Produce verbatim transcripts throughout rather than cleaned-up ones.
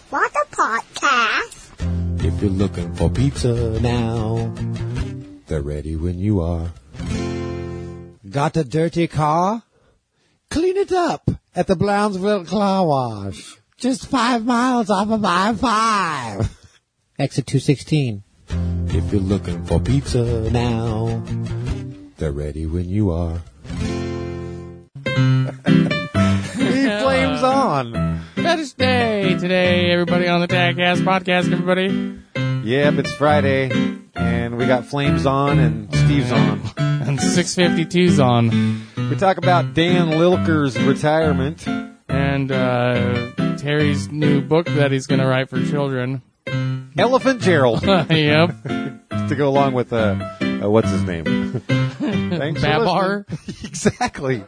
What a podcast. If you're looking for pizza now, they're ready when you are. Got a dirty car? Clean it up at the Brownsville Car Wash. Just five miles off of I five. Exit two sixteen. If you're looking for pizza now, they're ready when you are. He flames on. Fetish Day today, everybody on the Tagcast podcast, everybody. Yep, it's Friday, and we got Flames on and Steve's on. And six fifty-two's on. We talk about Dan Lilker's retirement. And uh, Terry's new book that he's going to write for children. Elephant Gerald. Yep. To go along with, uh, uh, what's his name? Thanks Babar. Exactly.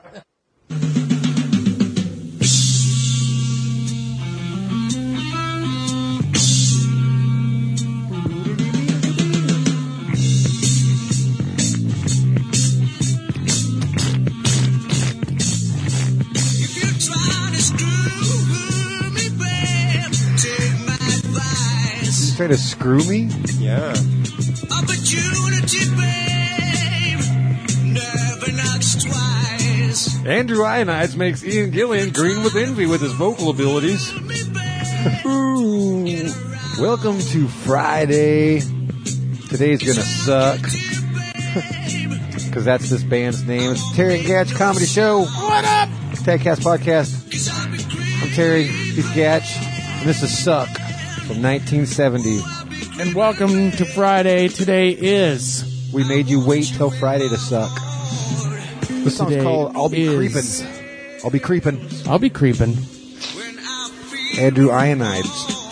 Try to screw me? Yeah. Opportunity, babe, never knocks twice. Andrew Ionides makes Ian Gillian green with envy with his vocal abilities. Ooh. Welcome to Friday. Today's gonna suck. Because that's this band's name. It's the Terry and Gatch Comedy Show. What up? Tagcast Podcast. I'm Terry, he's Gatch, and this is Suck. From nineteen seventy. And welcome to Friday. Today is... We made you wait till Friday to suck. This song's Today called I'll Be is- Creepin'. I'll Be Creepin'. I'll be creeping. Andrew Ionides.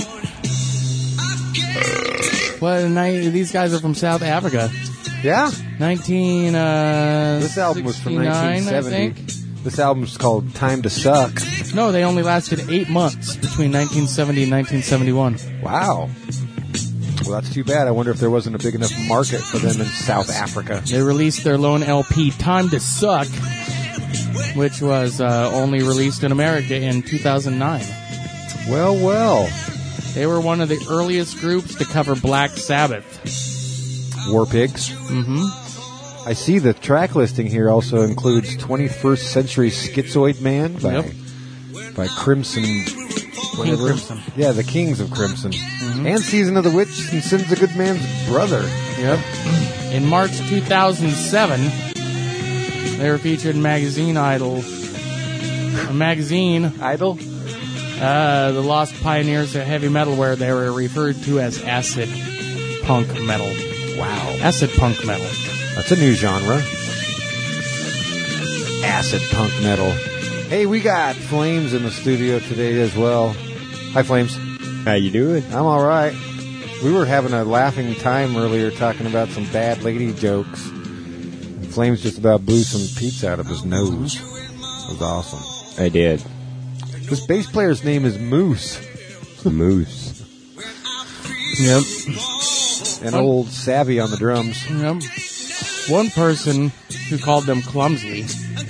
Well, ni- these guys are from South Africa. Yeah? nineteen uh, This album was from sixty-nine, nineteen seventy. I think. This album's called Time to Suck. No, they only lasted eight months between nineteen seventy and nineteen seventy-one. Wow. Well, that's too bad. I wonder if there wasn't a big enough market for them in South Africa. They released their lone L P, Time to Suck, which was uh, only released in America in two thousand nine. Well, well. They were one of the earliest groups to cover Black Sabbath. War Pigs. Mm-hmm. I see the track listing here also includes twenty-first Century Schizoid Man by, Yep. by Crimson. King whatever. Crimson. Yeah, the Kings of Crimson. And Season of the Witch and Sin's a Good Man's Brother. Yep. In March two thousand seven, they were featured in Magazine Idol. A magazine, Idol? uh, the Lost Pioneers of Heavy Metal, where they were referred to as acid punk metal. Wow. Acid punk metal. That's a new genre. Acid punk metal. Hey, we got Flames in the studio today as well. Hi, Flames. How you doing? I'm all right. We were having a laughing time earlier talking about some bad lady jokes. And Flames just about blew some pizza out of his nose. It was awesome. I did. This bass player's name is Moose. Moose. Yep. And old Savvy on the drums. Yep. One person who called them clumsy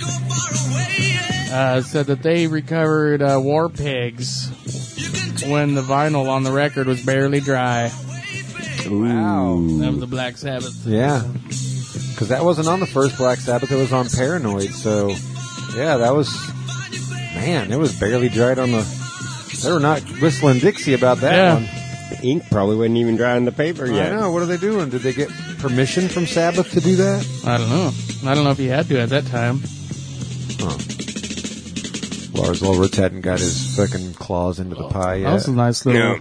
uh, said that they recovered uh, War Pigs when the vinyl on the record was barely dry. Wow. That was the Black Sabbath. Yeah. Because that wasn't on the first Black Sabbath. It was on Paranoid. So, yeah, that was... Man, it was barely dried on the... They were not whistling Dixie about that Yeah. one. The ink probably wasn't even dry on the paper yet. I know. What are they doing? Did they get permission from Sabbath to do that? I don't know. I don't know if he had to at that time. Huh. Lars Ulrich hadn't got his fucking claws into the pie yet. That was a nice little...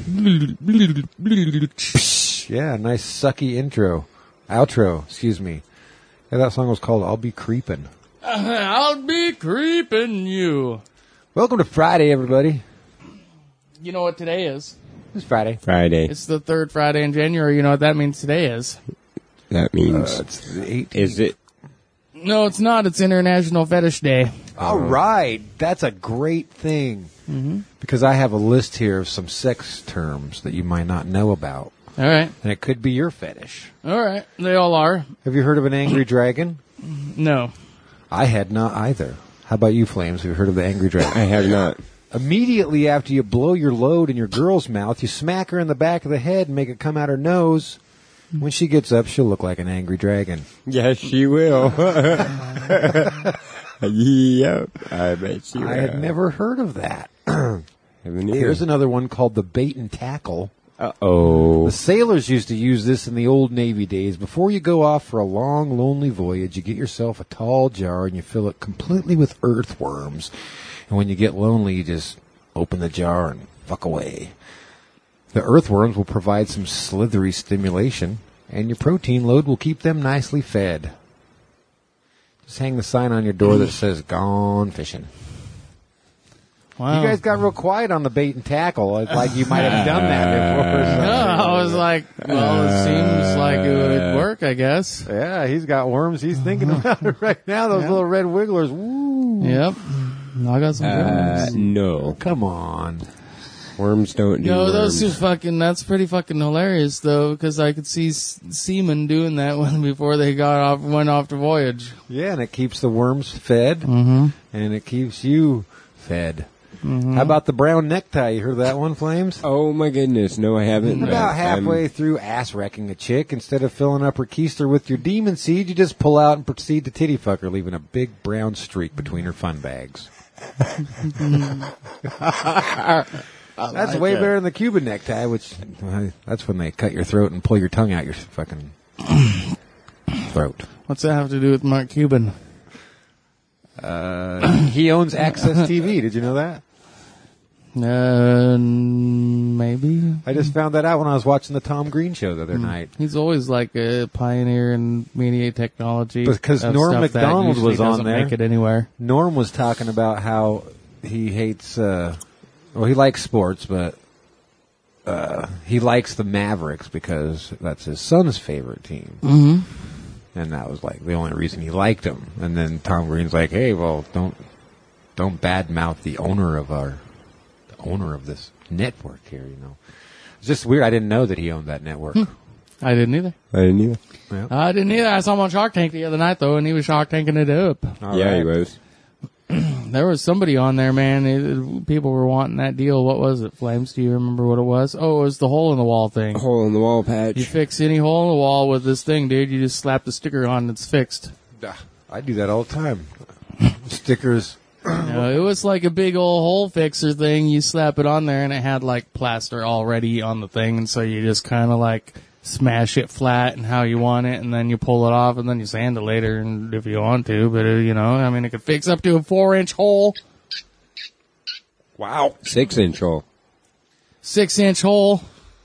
Yeah, nice sucky intro. Outro, excuse me. Yeah, that song was called I'll Be Creepin'. I'll be creeping you. Welcome to Friday, everybody. You know what today is? It's Friday. Friday. It's the third Friday in January. You know what that means today is? That means... Uh, it's the eighteenth. is it... No, it's not. It's International Fetish Day. All right. That's a great thing. Mm-hmm. Because I have a list here of some sex terms that you might not know about. All right. And it could be your fetish. All right. They all are. Have you heard of an angry dragon? No. I had not either. How about you, Flames? Have you heard of the angry dragon? I have not. Immediately after you blow your load in your girl's mouth, you smack her in the back of the head and make it come out her nose. When she gets up, she'll look like an angry dragon. Yes, she will. Yep, I bet she will. I had never heard of that. Haven't either. Here's another one called the bait and tackle. Uh-oh. The sailors used to use this in the old Navy days. Before you go off for a long, lonely voyage, you get yourself a tall jar and you fill it completely with earthworms. And when you get lonely, you just open the jar and fuck away. The earthworms will provide some slithery stimulation, and your protein load will keep them nicely fed. Just hang the sign on your door that says, "Gone fishing." Wow. You guys got real quiet on the bait and tackle. It's like you might have done that before. or No, something. I was like, well, it seems like it would work, I guess. Yeah, he's got worms. He's thinking about it right now. Those Yeah. little red wigglers. Woo. Yep. I got some Uh, worms. no. Come on. Worms don't do No, worms. those two fucking, that's pretty fucking hilarious, though, because I could see s- seamen doing that one before they got off, went off the voyage. Yeah, and it keeps the worms fed, Mm-hmm. and it keeps you fed. How about the brown necktie? You heard of that one, Flames? Oh, my goodness. No, I haven't. About I'm- halfway through ass wrecking a chick, instead of filling up her keister with your demon seed, you just pull out and proceed to titty fuck her, leaving a big brown streak between her fun bags. That's way better than the Cuban necktie, which uh, that's when they cut your throat and pull your tongue out your fucking throat. What's that have to do with Mark Cuban? Uh, he owns Access T V. Did you know that? Uh, maybe. I just found that out when I was watching the Tom Green show the other night. He's always like a pioneer in media technology. Because of Norm stuff that Macdonald usually was on doesn't there. Make it anywhere. Norm was talking about how he hates, uh, well, he likes sports, but uh, he likes the Mavericks because that's his son's favorite team. Mm-hmm. And that was like the only reason he liked him. And then Tom Green's like, "Hey, well, don't don't badmouth the owner of our the owner of this network here." You know, it's just weird. I didn't know that he owned that network. I didn't either. I didn't either. Yep. I didn't either. I saw him on Shark Tank the other night, though, and he was Shark Tanking it up. All yeah, right. he was. There was somebody on there, man. It, it- people were wanting that deal. What was it, Flames? Do you remember what it was? Oh, it was the hole in the wall thing. Hole in the wall patch. You fix any hole in the wall with this thing, dude. You just slap the sticker on and it's fixed. Ah, I do that all the time. Stickers. You know, it was like a big old hole fixer thing. You slap it on there and it had like plaster already on the thing. And so you just kind of like smash it flat and how you want it. And then you pull it off and then you sand it later and if you want to. But, uh, you know, I mean, it could fix up to a four inch hole, Wow. Six inch hole. six inch hole.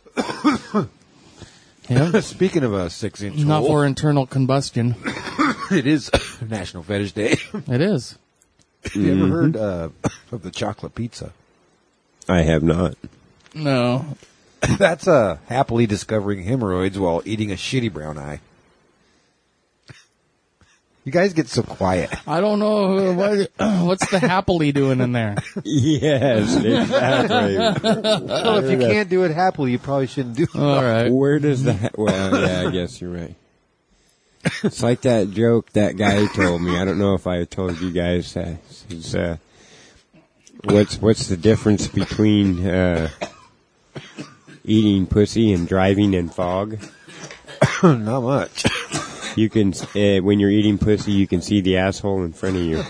Yeah. Speaking of a six-inch Not hole, for internal combustion. it is National Fetish Day. It is. You ever heard uh, of the chocolate pizza? I have not. No. That's uh, happily discovering hemorrhoids while eating a shitty brown eye. You guys get so quiet. I don't know. What, what's the happily doing in there? Yes, exactly. Well, if you can't do it happily, you probably shouldn't do it. All right. Where does the... Ha- well, yeah, I guess you're right. It's like that joke that guy told me. I don't know if I told you guys that. It's, uh, what's, what's the difference between uh, eating pussy and driving in fog? Not much. You can, uh, when you're eating pussy, you can see the asshole in front of you.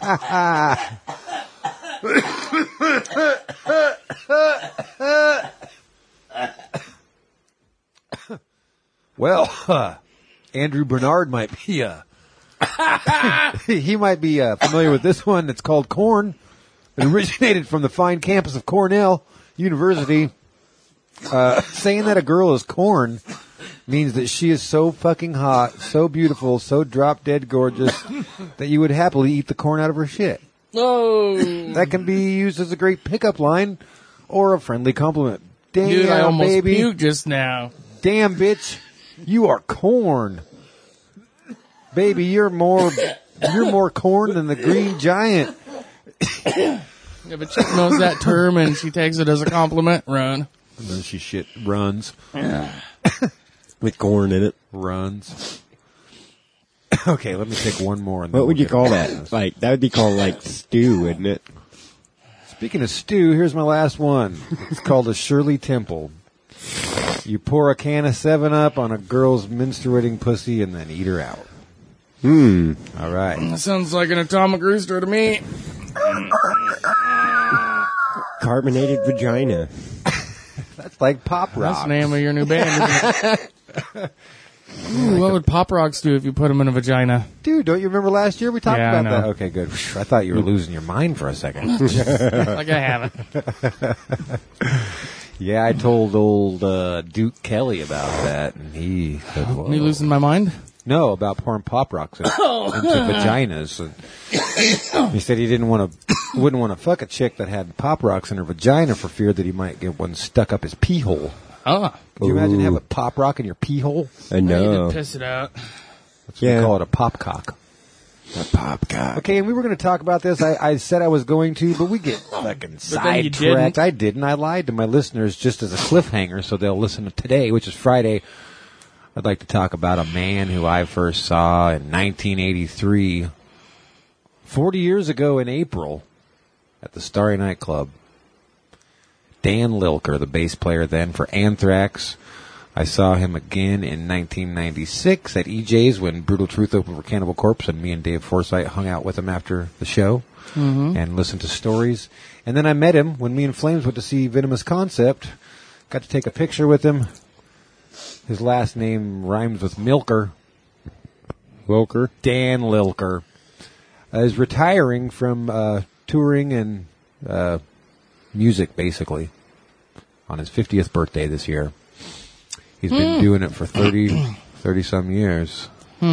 Well, uh, Andrew Bernard might be, uh, he might be uh, familiar with this one. It's called Corn. It originated from the fine campus of Cornell University. Uh, saying that a girl is corn means that she is so fucking hot, so beautiful, so drop dead gorgeous that you would happily eat the corn out of her shit. Oh, That can be used as a great pickup line or a friendly compliment. Damn, dude, I almost baby. puked just now. Damn, bitch, you are corn. Baby, you're more, you're more corn than the green giant. Yeah, but chick knows that term and she takes it as a compliment. Run. And then she shit runs, With corn in it. runs. Okay, let me take one more. And then What would we'll you get call on that? this. Like, that would be called like stew, wouldn't it? Speaking of stew, here's my last one. It's called a Shirley Temple. You pour a can of seven up on a girl's menstruating pussy and then eat her out. Hmm. All right. That sounds like an atomic rooster to me. Carbonated vagina. That's like pop rock. That's the name of your new band. Isn't it? Ooh, what would Pop Rocks do if you put them in a vagina? Dude, don't you remember last year we talked Yeah, I about know. that? Okay, good. I thought you were losing your mind for a second. Like I haven't. Yeah, I told old uh, Duke Kelly about that, and he said, Whoa. Me losing my mind? No, about pouring pop rocks in, into vaginas. And he said he didn't want to, wouldn't want to fuck a chick that had pop rocks in her vagina for fear that he might get one stuck up his pee hole. Oh. Can you imagine Ooh. having a pop rock in your pee hole? I You know. did piss it out. That's what Yeah. we call it, a pop cock. A pop cock. Okay, and we were going to talk about this. I, I said I was going to, but we get fucking then you sidetracked. didn't. I didn't. I lied to my listeners just as a cliffhanger, so they'll listen to today, which is Friday. I'd like to talk about a man who I first saw in nineteen eighty-three, forty years ago in April, at the Starry Night Club. Dan Lilker, the bass player then for Anthrax. I saw him again in nineteen ninety-six at E J's when Brutal Truth opened for Cannibal Corpse, and me and Dave Forsythe hung out with him after the show and listened to stories. And then I met him when me and Flames went to see Venomous Concept. Got to take a picture with him. His last name rhymes with Milker. Wilker. Dan Lilker. Uh, is retiring from uh, touring and uh, music, basically, on his fiftieth birthday this year. He's been doing it for thirty, thirty-some years.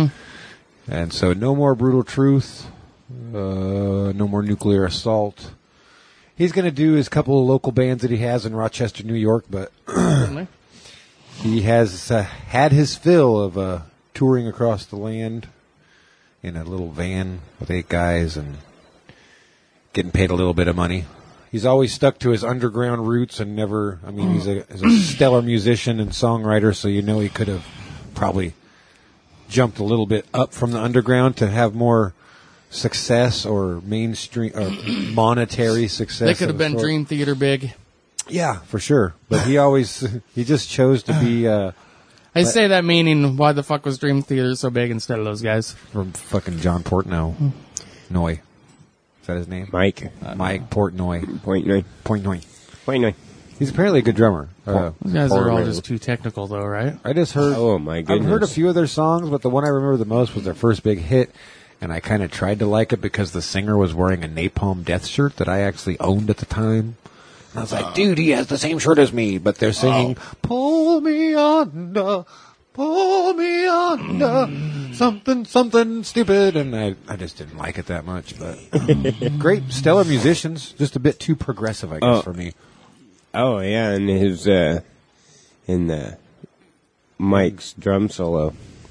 And so no more Brutal Truth, uh, no more Nuclear Assault. He's going to do his couple of local bands that he has in Rochester, New York, but Certainly. he has uh, had his fill of uh, touring across the land in a little van with eight guys and getting paid a little bit of money. He's always stuck to his underground roots and never, I mean, he's a, he's a stellar musician and songwriter, so you know he could have probably jumped a little bit up from the underground to have more success or mainstream or monetary success. They could have of a been sort. Dream Theater big. Yeah, for sure. But he always, he just chose to be uh, I say that meaning, why the fuck was Dream Theater so big instead of those guys? from fucking John Portnoy. Noy. Is that his name? Mike. Mike Portnoy. Point nine. Portnoy. Point nine. He's apparently a good drummer. Uh, Those guys are all Portnoy. just too technical, though, right? I just heard. Oh, my I've heard a goodness. few of their songs, but the one I remember the most was their first big hit, and I kind of tried to like it because the singer was wearing a Napalm Death shirt that I actually owned at the time. And I was like, dude, he has the same shirt as me, but they're singing, "Pull me under, pull me under, something, something stupid," and I, I just didn't like it that much. But great, stellar musicians, just a bit too progressive, I guess, Oh. for me. Oh, yeah, and his, uh, in the Mike's drum solo.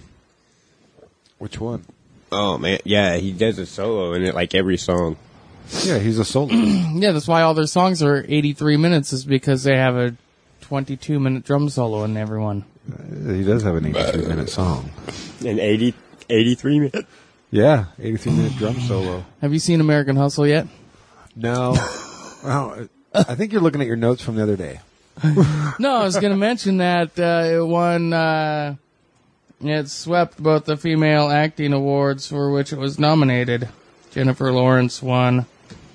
Which one? Oh, man. Yeah, he does a solo in it like every song. Yeah, he's a solo. Yeah, that's why all their songs are eighty-three minutes, is because they have a twenty-two minute drum solo in every one. He does have an eighty-three minute song. In eighty, eighty-three minutes. Yeah, eighty-three minute drum solo. Have you seen American Hustle yet? No. Well, I think you're looking at your notes from the other day. No, I was going to mention that uh, it won, uh, it swept both the female acting awards for which it was nominated. Jennifer Lawrence won,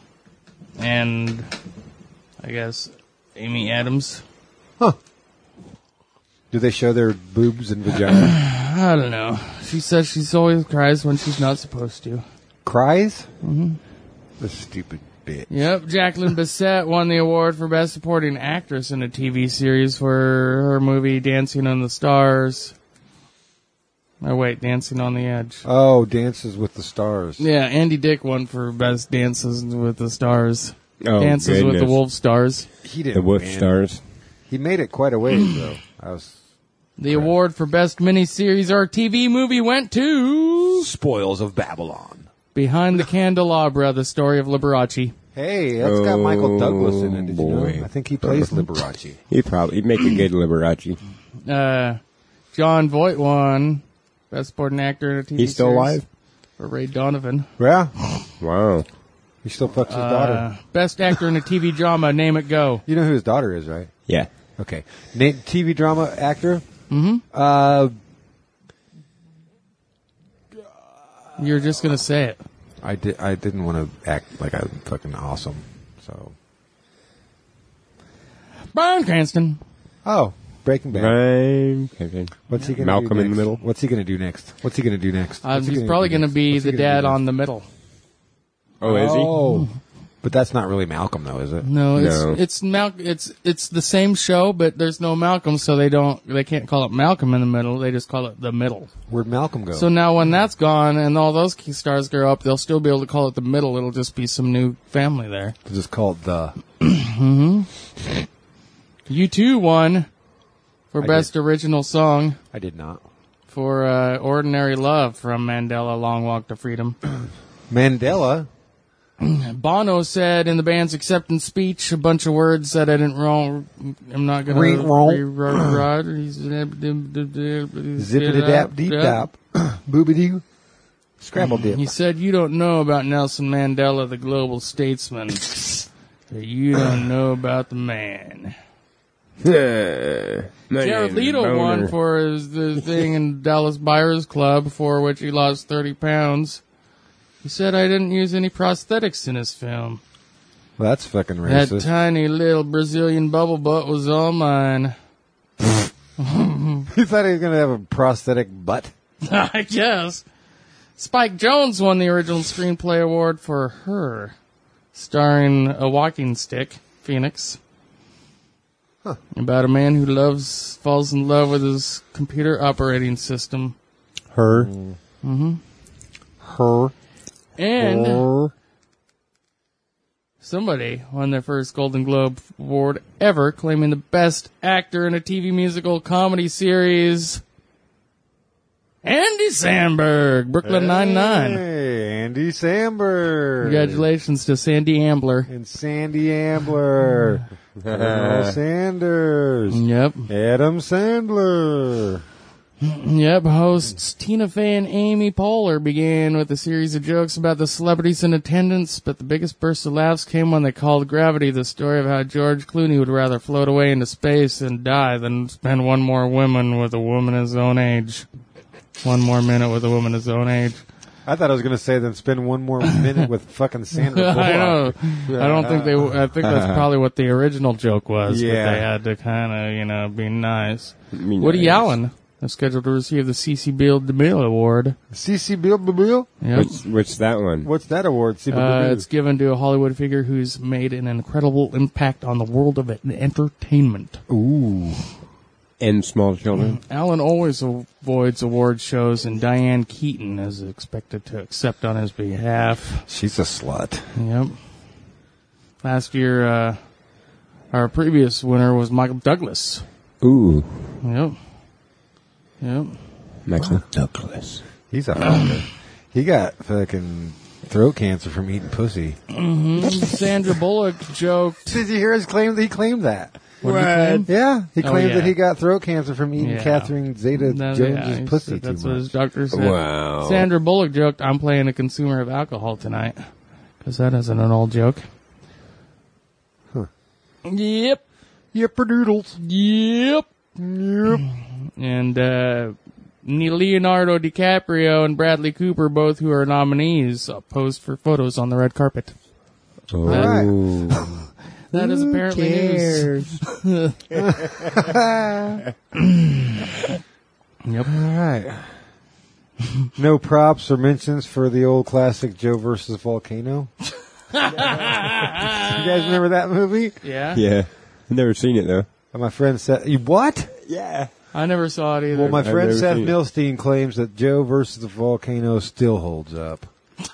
and I guess Amy Adams. Huh. Do they show their boobs and vagina? I don't know. She says she always cries when she's not supposed to. Cries? Mm-hmm. The stupid bitch. Yep, Jacqueline Bisset won the award for Best Supporting Actress in a T V series for her movie Dancing on the Stars. Oh, wait, Dancing on the Edge. Oh, Dances with the Stars. Yeah, Andy Dick won for Best Dances with the Stars. Oh, Dances with the goodness. Wolf Stars. He didn't The Wolf win. Stars. He made it quite a ways, though. I was The award for Best Miniseries or T V Movie went to Spoils of Babylon. Behind the Candelabra, the story of Liberace. Hey, that's got Michael Douglas in it. Did you boy. know? I think he plays Liberace. He probably, he'd make a good Liberace. Uh, John Voight won Best Supporting Actor in a T V He's still series alive? for Ray Donovan. Yeah. Wow. He still fucks his Uh, daughter. best actor in a T V drama. Name it. Go. You know who his daughter is, right? Yeah. Okay. Na- T V drama actor? Mm-hmm. Uh, You're just gonna say it. I, di- I didn't want to act like I'm fucking awesome, so. Bryan Cranston. Oh, Breaking Bad. Right. Okay. What's he gonna Malcolm do in the next? middle. What's he gonna do next? What's he gonna do next? Uh, What's he he's gonna probably do gonna next? be What's he the gonna do dad next? on the middle. Oh, is he? Oh, but that's not really Malcolm, though, is it? No, it's No. it's Mal- it's it's the same show, but there's no Malcolm, so they don't they can't call it Malcolm in the Middle. They just call it the Middle. Where'd Malcolm go? So now when that's gone and all those key stars grow up, they'll still be able to call it the Middle. It'll just be some new family there. It's just called the. U two won for I best did. original song I did not. for uh, "Ordinary Love" from Mandela: Long Walk to Freedom. Mandela. Bono said in the band's acceptance speech a bunch of words that I didn't wrong. I'm not going Re- to wrong. rewrite. Zippity dap deep dap. Booby doo. Scramble dip. He said, "You don't know about Nelson Mandela, the global statesman. But you don't know about the man." Yeah. Jared Leto won for his the thing in Dallas Buyers Club, for which he lost thirty pounds. He said, "I didn't use any prosthetics in his film. Well, that's fucking That racist. tiny little Brazilian bubble butt was all mine." You thought he was going to have a prosthetic butt? I guess. Spike Jonze won the original screenplay award for Her, starring a walking stick, Phoenix. Huh. About a man who loves, falls in love with his computer operating system. Her. Mm-hmm. Her. And Her. somebody won their first Golden Globe award ever, claiming the best actor in a T V musical comedy series. Andy Samberg, Brooklyn Nine-Nine. Hey, Andy Samberg. Congratulations to Sandy Ambler. And Sandy Ambler. Colonel Sanders. Yep. Adam Sandler. Yep, hosts Tina Fey and Amy Poehler began with a series of jokes about the celebrities in attendance, but the biggest burst of laughs came when they called Gravity the story of how George Clooney would rather float away into space and die than spend one more woman with a woman his own age. One more minute with a woman his own age. I thought I was going to say then spend one more minute with fucking Sandra I Bullock. know. I don't think they. I think that's probably what the original joke was. Yeah. But they had to kind of, you know, be nice. Me Woody nice. Allen is scheduled to receive the C C Bill DeMille Award. C C Bill Bill? Yep. What's, what's that one? What's that award? C C Bill Uh, Bill? it's given to a Hollywood figure who's made an incredible impact on the world of entertainment. Ooh. And small children. Allen always avoids award shows, and Diane Keaton is expected to accept on his behalf. She's a slut. Yep. Last year, uh, our previous winner was Michael Douglas. Ooh. Yep. Yep. Michael Douglas. He's a fucker. He got fucking throat cancer from eating pussy. Mm-hmm. Sandra Bullock joked. Did you hear his claim that he claimed that? What did he claim? Yeah, he Oh, claimed yeah. that he got throat cancer from eating Yeah. Catherine Zeta No, Jones's yeah, pussy too that's what his much. doctor said. Wow. Sandra Bullock joked, "I'm playing a consumer of alcohol tonight." Because that isn't an old joke. Huh. Yep. Yipperdoodles. Yep. Yep. And uh, Leonardo DiCaprio and Bradley Cooper, both who are nominees, uh, posed for photos on the red carpet. Oh. right. That is Who apparently news. Yep. All right. No props or mentions for the old classic Joe versus Volcano. You guys remember that movie? Yeah. Yeah. I've never seen it, though. My friend Seth. You what? Yeah. I never saw it either. Well, my I've friend never Seth seen it. Milstein claims that Joe versus the Volcano still holds up.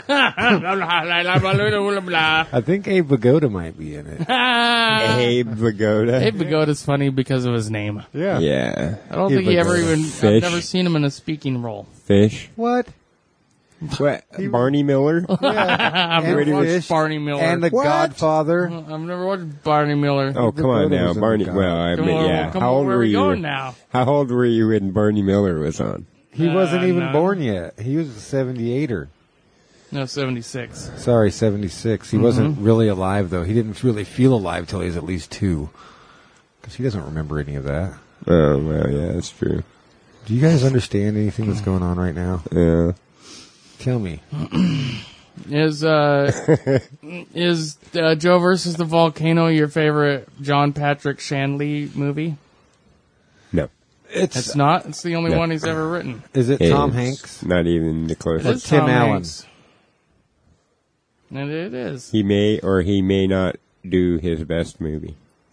I think Abe Vigoda might be in it. Abe Vigoda. Abe Vigoda's funny because of his name. Yeah. Yeah. I don't Abe think he ever Vigoda. even. Fish. I've never seen him in a speaking role. Fish. What? What? Barney Miller? I've And never watched Fish. Barney Miller. And The What? Godfather. I've never watched Barney Miller. Oh, come on Vigoda now. was in Barney, the well, I Come mean, on, yeah. come How on, old where were are we you? going now? How old were you when Barney Miller was on? He wasn't Uh, even no. born yet. He was a seventy-eighter. No, seventy-six. Sorry, seventy-six. He Mhm. wasn't really alive, though. He didn't really feel alive till he was at least two. Because he doesn't remember any of that. Oh, well, yeah, that's true. Do you guys understand anything that's going on right now? Yeah. Tell me. Is uh is uh, Joe versus the Volcano your favorite John Patrick Shanley movie? No. It's, It's not. It's the only No. one he's ever written. Is it Tom It's Hanks? Not even the It closest. is Tim Tom Allen. Hanks. And it is. He may or he may not do his best movie.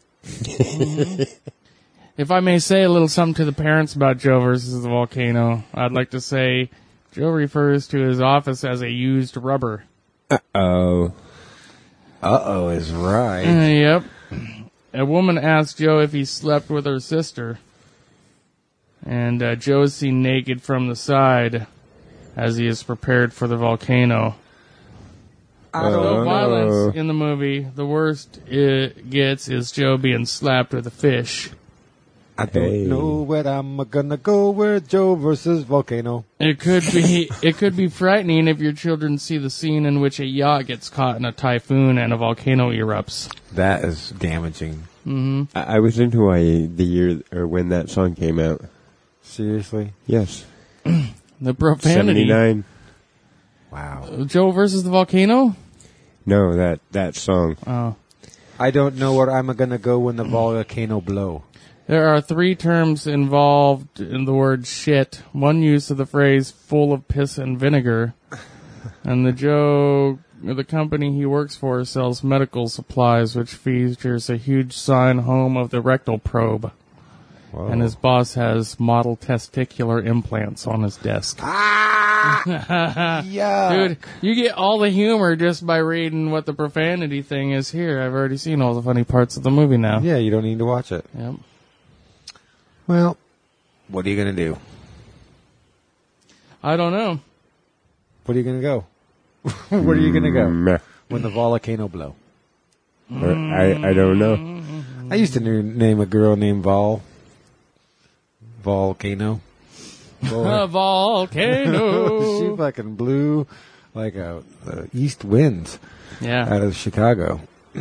If I may say a little something to the parents about Joe versus the Volcano, I'd like to say Joe refers to his office as a used rubber. Oh. Uh-oh is right. Uh, yep. A woman asked Joe if he slept with her sister. And uh, Joe is seen naked from the side as he is prepared for the volcano. I No don't know. violence in the movie. The worst it gets is Joe being slapped with a fish. I don't Hey. know where I'm gonna go with Joe versus Volcano. It could be it could be frightening if your children see the scene in which a yacht gets caught in a typhoon and a volcano erupts. That is damaging. hmm I, I was in Hawaii the year or when that song came out. Seriously? Yes. The profanity. seventy-nine. Wow. Joe versus the volcano? No, that, that song. Oh. I don't know where I'm gonna go when the volcano blow. There are three terms involved in the word shit. One use of the phrase full of piss and vinegar. And the Joe, the company he works for, sells medical supplies, which features a huge sign home of the rectal probe. Whoa. And his boss has model testicular implants on his desk. Ah! Yeah. Dude, you get all the humor just by reading what the profanity thing is here. I've already seen all the funny parts of the movie now. Yeah, you don't need to watch it. Yep. Well, what are you gonna do? I don't know. What are you gonna go? Where are you gonna go Meh. when the volcano blow? Or I, I don't know. I used to n- name a girl named Vol. Volcano. A volcano. She fucking blew like a, a east winds Yeah. out of Chicago.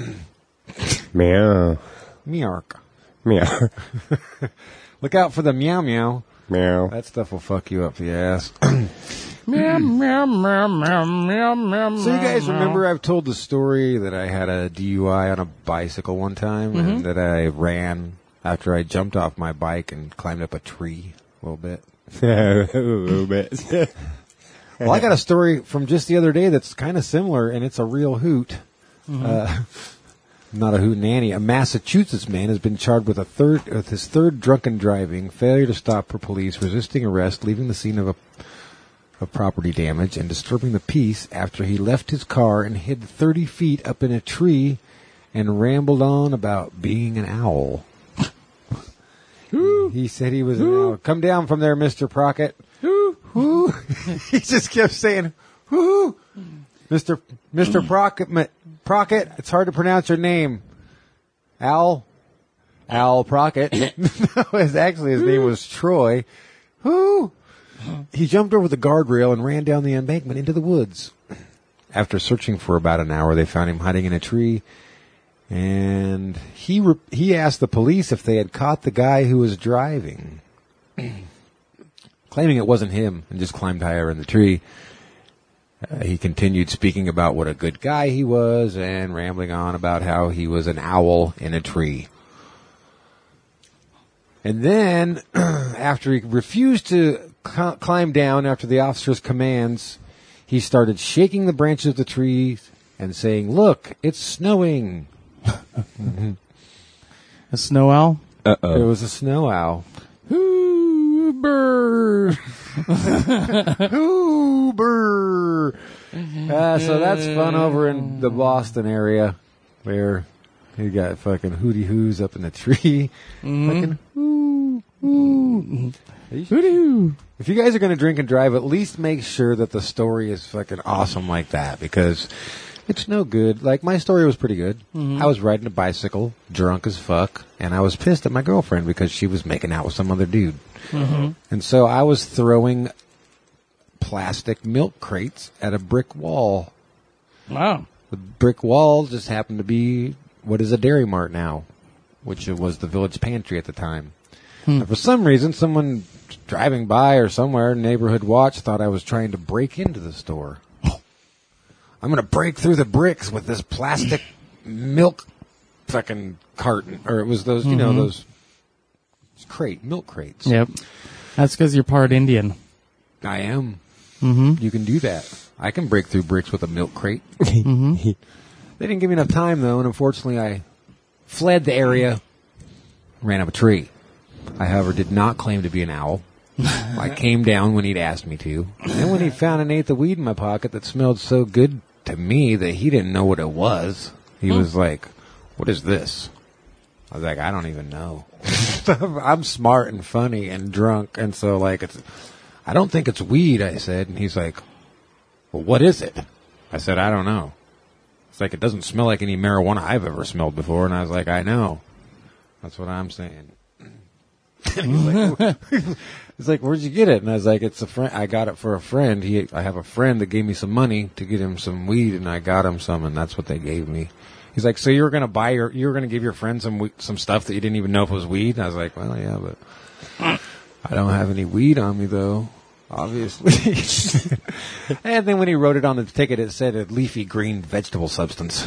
Meow. Meow. Meow. Look out for the meow meow. Meow. That stuff will fuck you up the ass. Meow, meow, meow, meow, meow, meow, So you guys meow. remember I've told the story that I had a D U I on a bicycle one time and that I ran after I jumped off my bike and climbed up a tree a little bit. A little bit. Well, I got a story from just the other day that's kind of similar, and it's a real hoot. Uh, not a hoot nanny. A Massachusetts man has been charged with a third, with his third drunken driving, failure to stop for police, resisting arrest, leaving the scene of a of property damage, and disturbing the peace after he left his car and hid thirty feet up in a tree and rambled on about being an owl. He said he was an owl. Come down from there, Mister Prockett. Whoo. He just kept saying, whoo. Mister Mister Prockett, M- Prockett, it's hard to pronounce your name. Al, Al Prockett. No, his, actually his name was Troy. Whoo. He jumped over the guardrail and ran down the embankment into the woods. After searching for about an hour, they found him hiding in a tree. And he re- he asked the police if they had caught the guy who was driving, claiming it wasn't him, and just climbed higher in the tree. Uh, he continued speaking about what a good guy he was and rambling on about how he was an owl in a tree. And then, after he refused to cl- climb down after the officer's commands, he started shaking the branches of the trees and saying, "Look, it's snowing." A snow owl? It Uh-oh. was a snow owl. Hoober. Hoober. Uh, so that's fun over in the Boston area where you got fucking hooty hoos up in the tree. Fucking hoo, hoo. Hoodoo. If you guys are going to drink and drive, at least make sure that the story is fucking awesome like that, because it's no good. Like, my story was pretty good. I was riding a bicycle, drunk as fuck, and I was pissed at my girlfriend because she was making out with some other dude. And so I was throwing plastic milk crates at a brick wall. Wow. The brick wall just happened to be what is a Dairy Mart now, which was the village pantry at the time. Hmm. And for some reason, someone driving by or somewhere, neighborhood watch, thought I was trying to break into the store. I'm going to break through the bricks with this plastic milk fucking carton. Or it was those, you know, Mhm. those crate, milk crates. Yep. That's because you're part Indian. I am. Mm-hmm. You can do that. I can break through bricks with a milk crate. Mm-hmm. They didn't give me enough time, though, and unfortunately I fled the area, ran up a tree. I, however, did not claim to be an owl. I came down when he'd asked me to. And when he found and ate the weed in my pocket that smelled so good to me that he didn't know what it was, he Hmm. was like, "What is this?" I was like, "I don't even know." I'm smart and funny and drunk, and so, like, it's, I don't think it's weed, I said. And he's like, "Well, what is it?" I said, "I don't know." It's like, it doesn't smell like any marijuana I've ever smelled before. And I was like, "I know." That's what I'm saying. And he's like, he's like, "Where'd you get it?" And I was like, "It's a friend. I got it for a friend. He, I have a friend that gave me some money to get him some weed, and I got him some, and that's what they gave me." He's like, "So you were gonna buy your, you were gonna give your friend some we- some stuff that you didn't even know if it was weed?" And I was like, "Well, yeah, but I don't have any weed on me, though, obviously." And then when he wrote it on the ticket, it said a leafy green vegetable substance.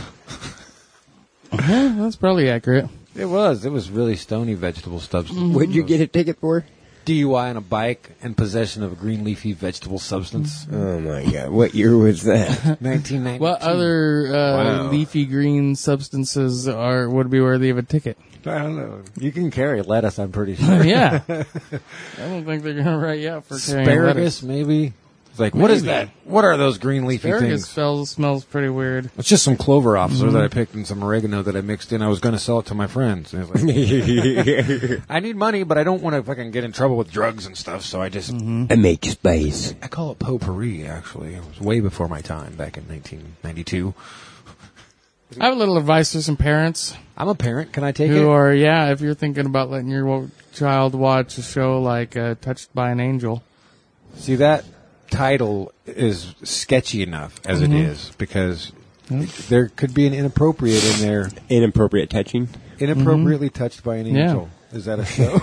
Yeah, that's probably accurate. It was. It was really stony vegetable substance. What'd you get a ticket for? D U I on a bike and possession of a green leafy vegetable substance. Oh my god! What year was that? nineteen ninety-two. What other uh, Wow. leafy green substances are would be worthy of a ticket? I don't know. You can carry lettuce, I'm pretty sure. Yeah. I don't think they're going to write you out for carrying Asparagus, lettuce. maybe. It's like, what is Maybe. that? What are those green leafy Asparagus things? smells, smells pretty weird. It's just some clover officer Mm-hmm. that I picked and some oregano that I mixed in. I was going to sell it to my friends. And I was like, I need money, but I don't want to fucking get in trouble with drugs and stuff. So I just, Mm-hmm. I make space. I call it potpourri, actually. It was way before my time, back in nineteen ninety-two. I have a little advice for some parents I'm a parent. Can I take who it? are, yeah, if you're thinking about letting your wo- child watch a show like uh, Touched by an Angel. See, that title is sketchy enough as Mm-hmm. it is because there could be an inappropriate in there. Inappropriate touching. Inappropriately touched by an Mm-hmm. Yeah. angel. Is that a show?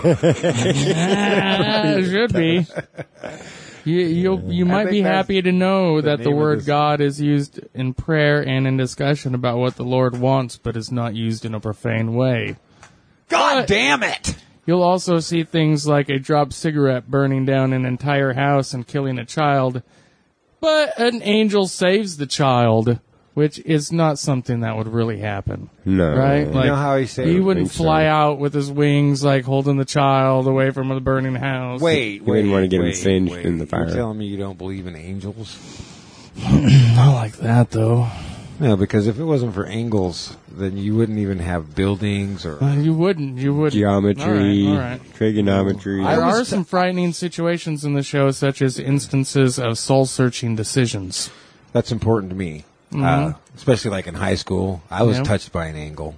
Ah, it should be. You you you I might think be that's happy to know the that the name of word this. God is used in prayer and in discussion about what the Lord wants, but is not used in a profane way. God damn it! You'll also see things like a dropped cigarette burning down an entire house and killing a child, but an angel saves the child, which is not something that would really happen. No. Right? You Like, know how he said he it? wouldn't think so. fly out with his wings, like holding the child away from the burning house. Wait, You wait. wouldn't wanna get him wait, singed wait. in the fire. You're telling me you don't believe in angels? Not like that, though. No, because if it wasn't for angels, then you wouldn't even have buildings or. Uh, you wouldn't. You wouldn't. Geometry, All right. All right. trigonometry. There was are t- some frightening situations in the show, such as instances of soul-searching decisions. That's important to me. Uh, especially like in high school. I was Yeah. touched by an angel.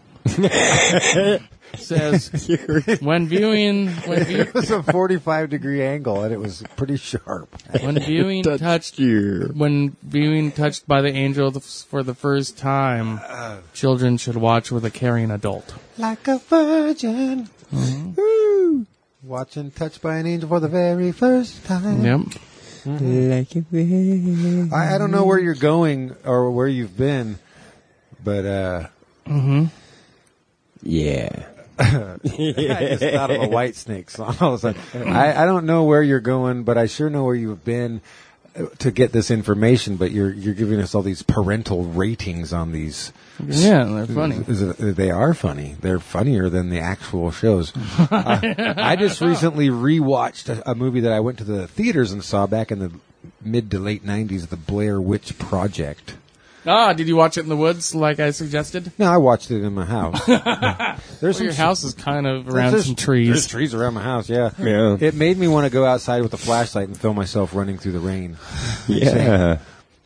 Says when viewing when, view, It was a forty-five degree angle and it was pretty sharp. when viewing touched you. when viewing touched by the angel th- for the first time, children should watch with a caring adult. Like a virgin. Woo. Watching Touched by an Angel for the very first time. Yep. Like a baby. I, I don't know where you're going or where you've been, but uh, Yeah. I just thought of a White Snake song. All of a sudden. I, I don't know where you're going, but I sure know where you've been uh, to get this information. But you're you're giving us all these parental ratings on these. Yeah, they're funny. Is it- They are funny. They're funnier than the actual shows. uh, I just recently rewatched a, a movie that I went to the theaters and saw back in the mid to late nineties, The Blair Witch Project. Ah, did you watch it in the woods like I suggested? No, I watched it in my house. There's Well, your some house is kind of around there's- some trees. There's trees around my house, yeah. Yeah. It made me want to go outside with a flashlight and film myself running through the rain. Yeah.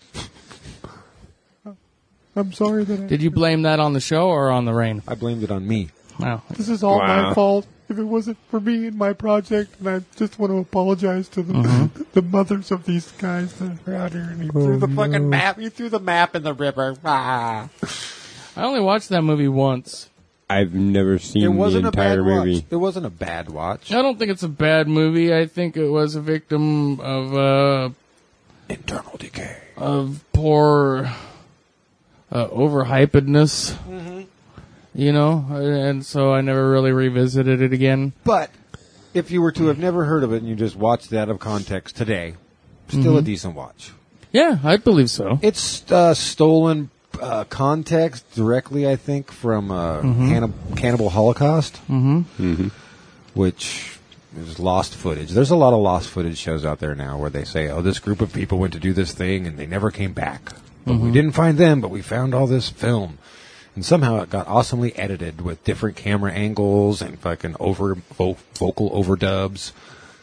I'm sorry that Did you blame that on the show or on the rain? I blamed it on me. Wow. This is all Wow. my fault. if it wasn't for me and my project, and I just want to apologize to the Mm-hmm. the mothers of these guys that are out here. And he threw the fucking map. He threw the map in the river. Ah. I only watched that movie once. I've never seen It wasn't the a bad entire watch. movie. It wasn't a bad watch. I don't think it's a bad movie. I think it was a victim of uh, Internal decay. of poor uh, overhypedness. You know, and so I never really revisited it again. But if you were to have never heard of it and you just watched it out of context today, still a decent watch. Yeah, I believe so. It's uh, stolen uh, context directly, I think, from uh, Cannib- Cannibal Holocaust, Mm-hmm. which is lost footage. There's a lot of lost footage shows out there now where they say, oh, this group of people went to do this thing and they never came back. But we didn't find them, but we found all this film. And somehow it got awesomely edited with different camera angles and fucking over vo- vocal overdubs.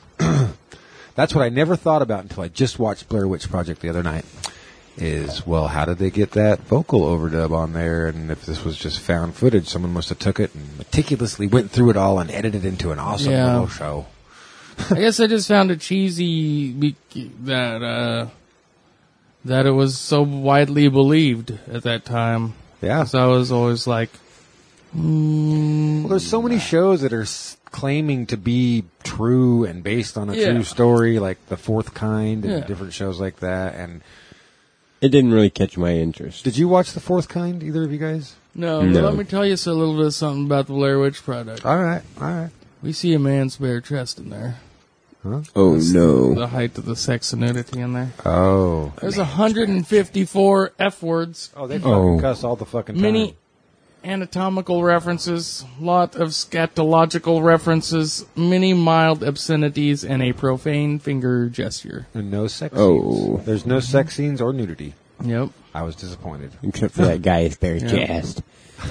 That's what I never thought about until I just watched Blair Witch Project the other night. Is, well, how did they get that vocal overdub on there? And if this was just found footage, someone must have took it and meticulously went through it all and edited it into an awesome Yeah. little show. I guess I just found it cheesy be- that uh, that it was so widely believed at that time. Yeah. So I was always like, mm, Well, there's so many shows that are s- claiming to be true and based on a Yeah. true story, like The Fourth Kind and Yeah. different shows like that. And It didn't really catch my interest. did you watch The Fourth Kind, either of you guys? no, No. Let me tell you so a little bit of something about the Blair Witch Project. All right, all right. We see a man's bare chest in there. Oh no. The height of the sex and nudity in there. Oh. There's one hundred fifty-four F words, Oh, they fucking Oh. cuss all the fucking time. many anatomical references, lot of scatological references, many mild obscenities, and a profane finger gesture. And no sex Oh. scenes. There's no sex scenes or nudity. Yep. I was disappointed. Except for that guy's bare Yeah. chest.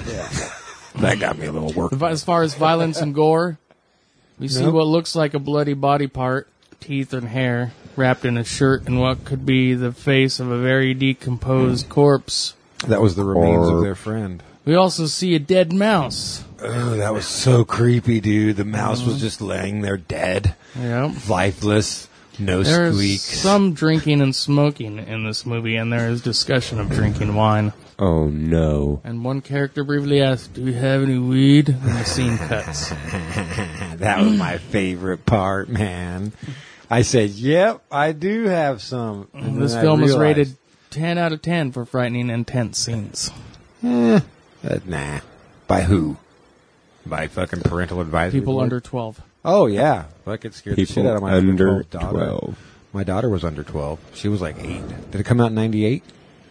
That got me a little worked. As far as violence and gore, we see Nope. what looks like a bloody body part, teeth and hair, wrapped in a shirt and what could be the face of a very decomposed corpse. That was the remains Or- of their friend. We also see a dead mouse. Oh, that was so creepy, dude. The mouse was just laying there dead, Yep. lifeless, no There's squeak. some drinking and smoking in this movie, and there is discussion of drinking wine. Oh no. And one character briefly asks, "Do you have any weed?" And the scene cuts. That was my favorite part, man. I said, "Yep, I do have some." And This then I film is realized, rated ten out of ten for frightening and tense scenes. Eh, uh, nah. By who? By fucking parental advisory. People board? under twelve. Oh yeah, fucking scared the shit People out of my under twelve daughter. twelve. My daughter was under twelve. She was like eight. Did it come out in ninety-eight?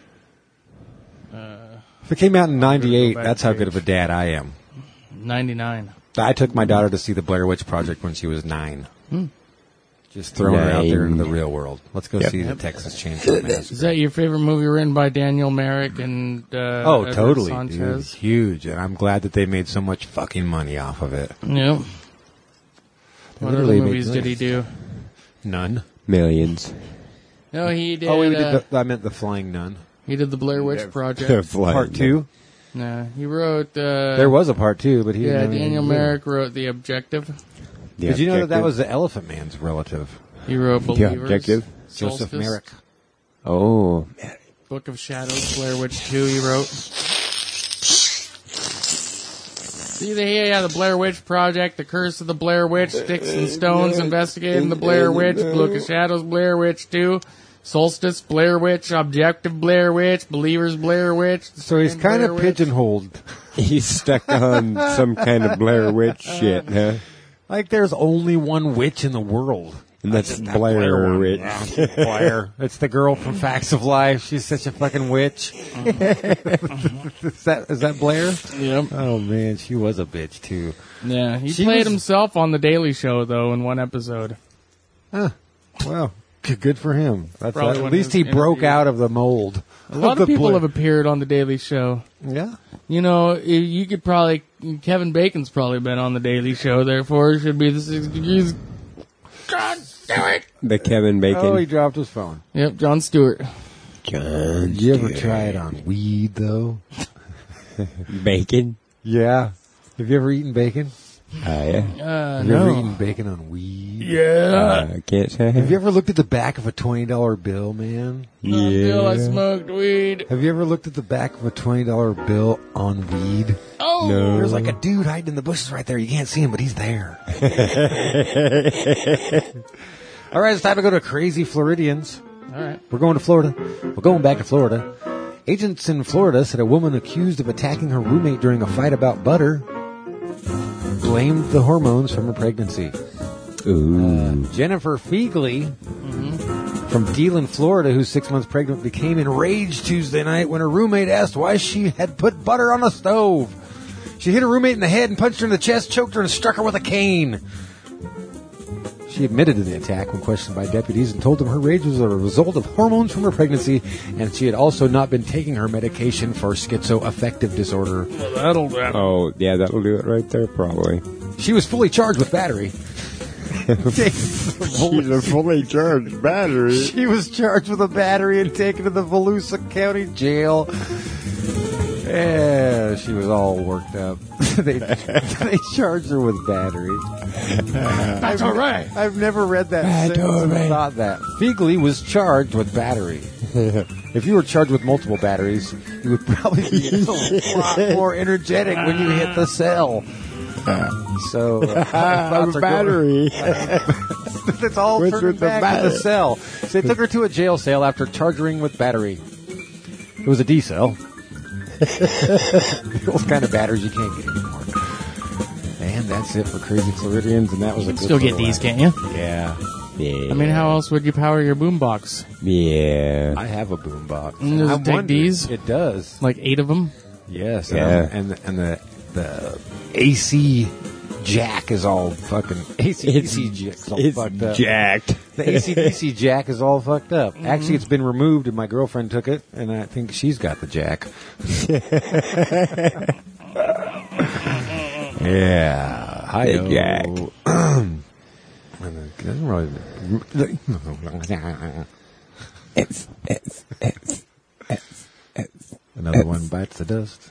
If it came out in ninety-eight, back that's to how the good of a dad I am. ninety-nine. I took my daughter to see the Blair Witch Project when she was nine. Just throwing her out there into the Nine. real world. Let's go Yep. see the Texas Chainsaw Massacre. Is that your favorite movie written by Daniel Merrick and uh, Oh, Edward totally, dude. Sanchez? Huge. And I'm glad that they made so much fucking money off of it. Yep. What other literally made movies did he do? None. Millions. No, he did. Oh, we uh, did the, I meant the Flying Nun. he did the Blair Witch Project. Flying. Part two? Nah, he wrote. Uh, There was a part two, but he Yeah, didn't have Daniel anything to do. Merrick wrote The Objective. The Did you know that that Objective. was the Elephant Man's relative? He wrote Believers. Objective? Joseph Solstice, Merrick. Oh, Book of Shadows, Blair Witch two. He wrote. See the yeah, the Blair Witch Project, The Curse of the Blair Witch, Sticks and Stones, Investigating the Blair Witch, Book of Shadows, Blair Witch two, Solstice, Blair Witch, Objective, Blair Witch, Believers, Blair Witch. So he's and kind of Blair Witch. pigeonholed. he's stuck on some kind of Blair Witch shit, huh? Like there's only one witch in the world. And that's Just that Blair one. Witch. Yeah, Blair. It's the girl from Facts of Life. She's such a fucking witch. is that is that Blair? Yep. Oh man, she was a bitch too. Yeah, he She played was- himself on The Daily Show, though, in one episode. Well, g- good for him. That's Probably at one least of he his broke interviews. out of the mold. A lot of people have appeared on The Daily Show. Yeah. You know, i- you could probably, Kevin Bacon's probably been on The Daily Show, therefore it should be the six degrees. God damn it! The Kevin Bacon. Oh, he dropped his phone. Yep, Jon Stewart. John Did you ever Stewart. try it on weed though? Bacon? Yeah. Have you ever eaten bacon? Uh, yeah. Uh, Have you ever no. eaten bacon on weed? Yeah. Uh, can't say. Have you ever looked at the back of a twenty dollar bill, man? Not until I Yeah. smoked weed. Have you ever looked at the back of a twenty dollar bill on weed? Oh. No. There's like a dude hiding in the bushes right there. You can't see him, but he's there. All right, it's time to go to Crazy Floridians. All right. We're going to Florida. We're going back to Florida. Agents in Florida said a woman accused of attacking her roommate during a fight about butter blamed the hormones from her pregnancy. Ooh. Jennifer Fegley from Deland, Florida, who's six months pregnant, became enraged Tuesday night when her roommate asked why she had put butter on the stove. She hit her roommate in the head and punched her in the chest, choked her, and struck her with a cane. She admitted to the attack when questioned by deputies and told them her rage was a result of hormones from her pregnancy, and she had also not been taking her medication for schizoaffective disorder. Well, that'll do it. Oh, yeah, that'll do it right there, probably. She was fully charged with battery. She's a fully charged battery. She was charged with a battery and taken to the Volusia County Jail. Yeah, she was all worked up. they they charged her with battery. That's all right. I've never read that sentence and thought that. Fegley was charged with battery. If you were charged with multiple batteries, you would probably be a lot more energetic when you hit the cell. So, uh, thoughts are battery. That's all What's turning with the back to battery? the cell. So they took her to a jail cell after charging her with battery. It was a D cell. Those kind of batteries you can't get anymore. And that's it for Crazy Floridians, and that was a good Still get little these, laugh. can't you? Yeah. Yeah. I mean, how else would you power your boombox? Yeah. I have a boombox. Mm, does it I'm take wondering- these? It does. Like eight of them? Yes. Yeah. And, and, and the the A C jack is all fucking A C D C jack's all It's fucked up. jacked. The A C D C jack is all fucked up. Actually, it's been removed, and my girlfriend took it, and I think she's got the jack. Yeah, hi Big jack. Doesn't really. It's, it's, it's, it's, it's. Another one bites the dust.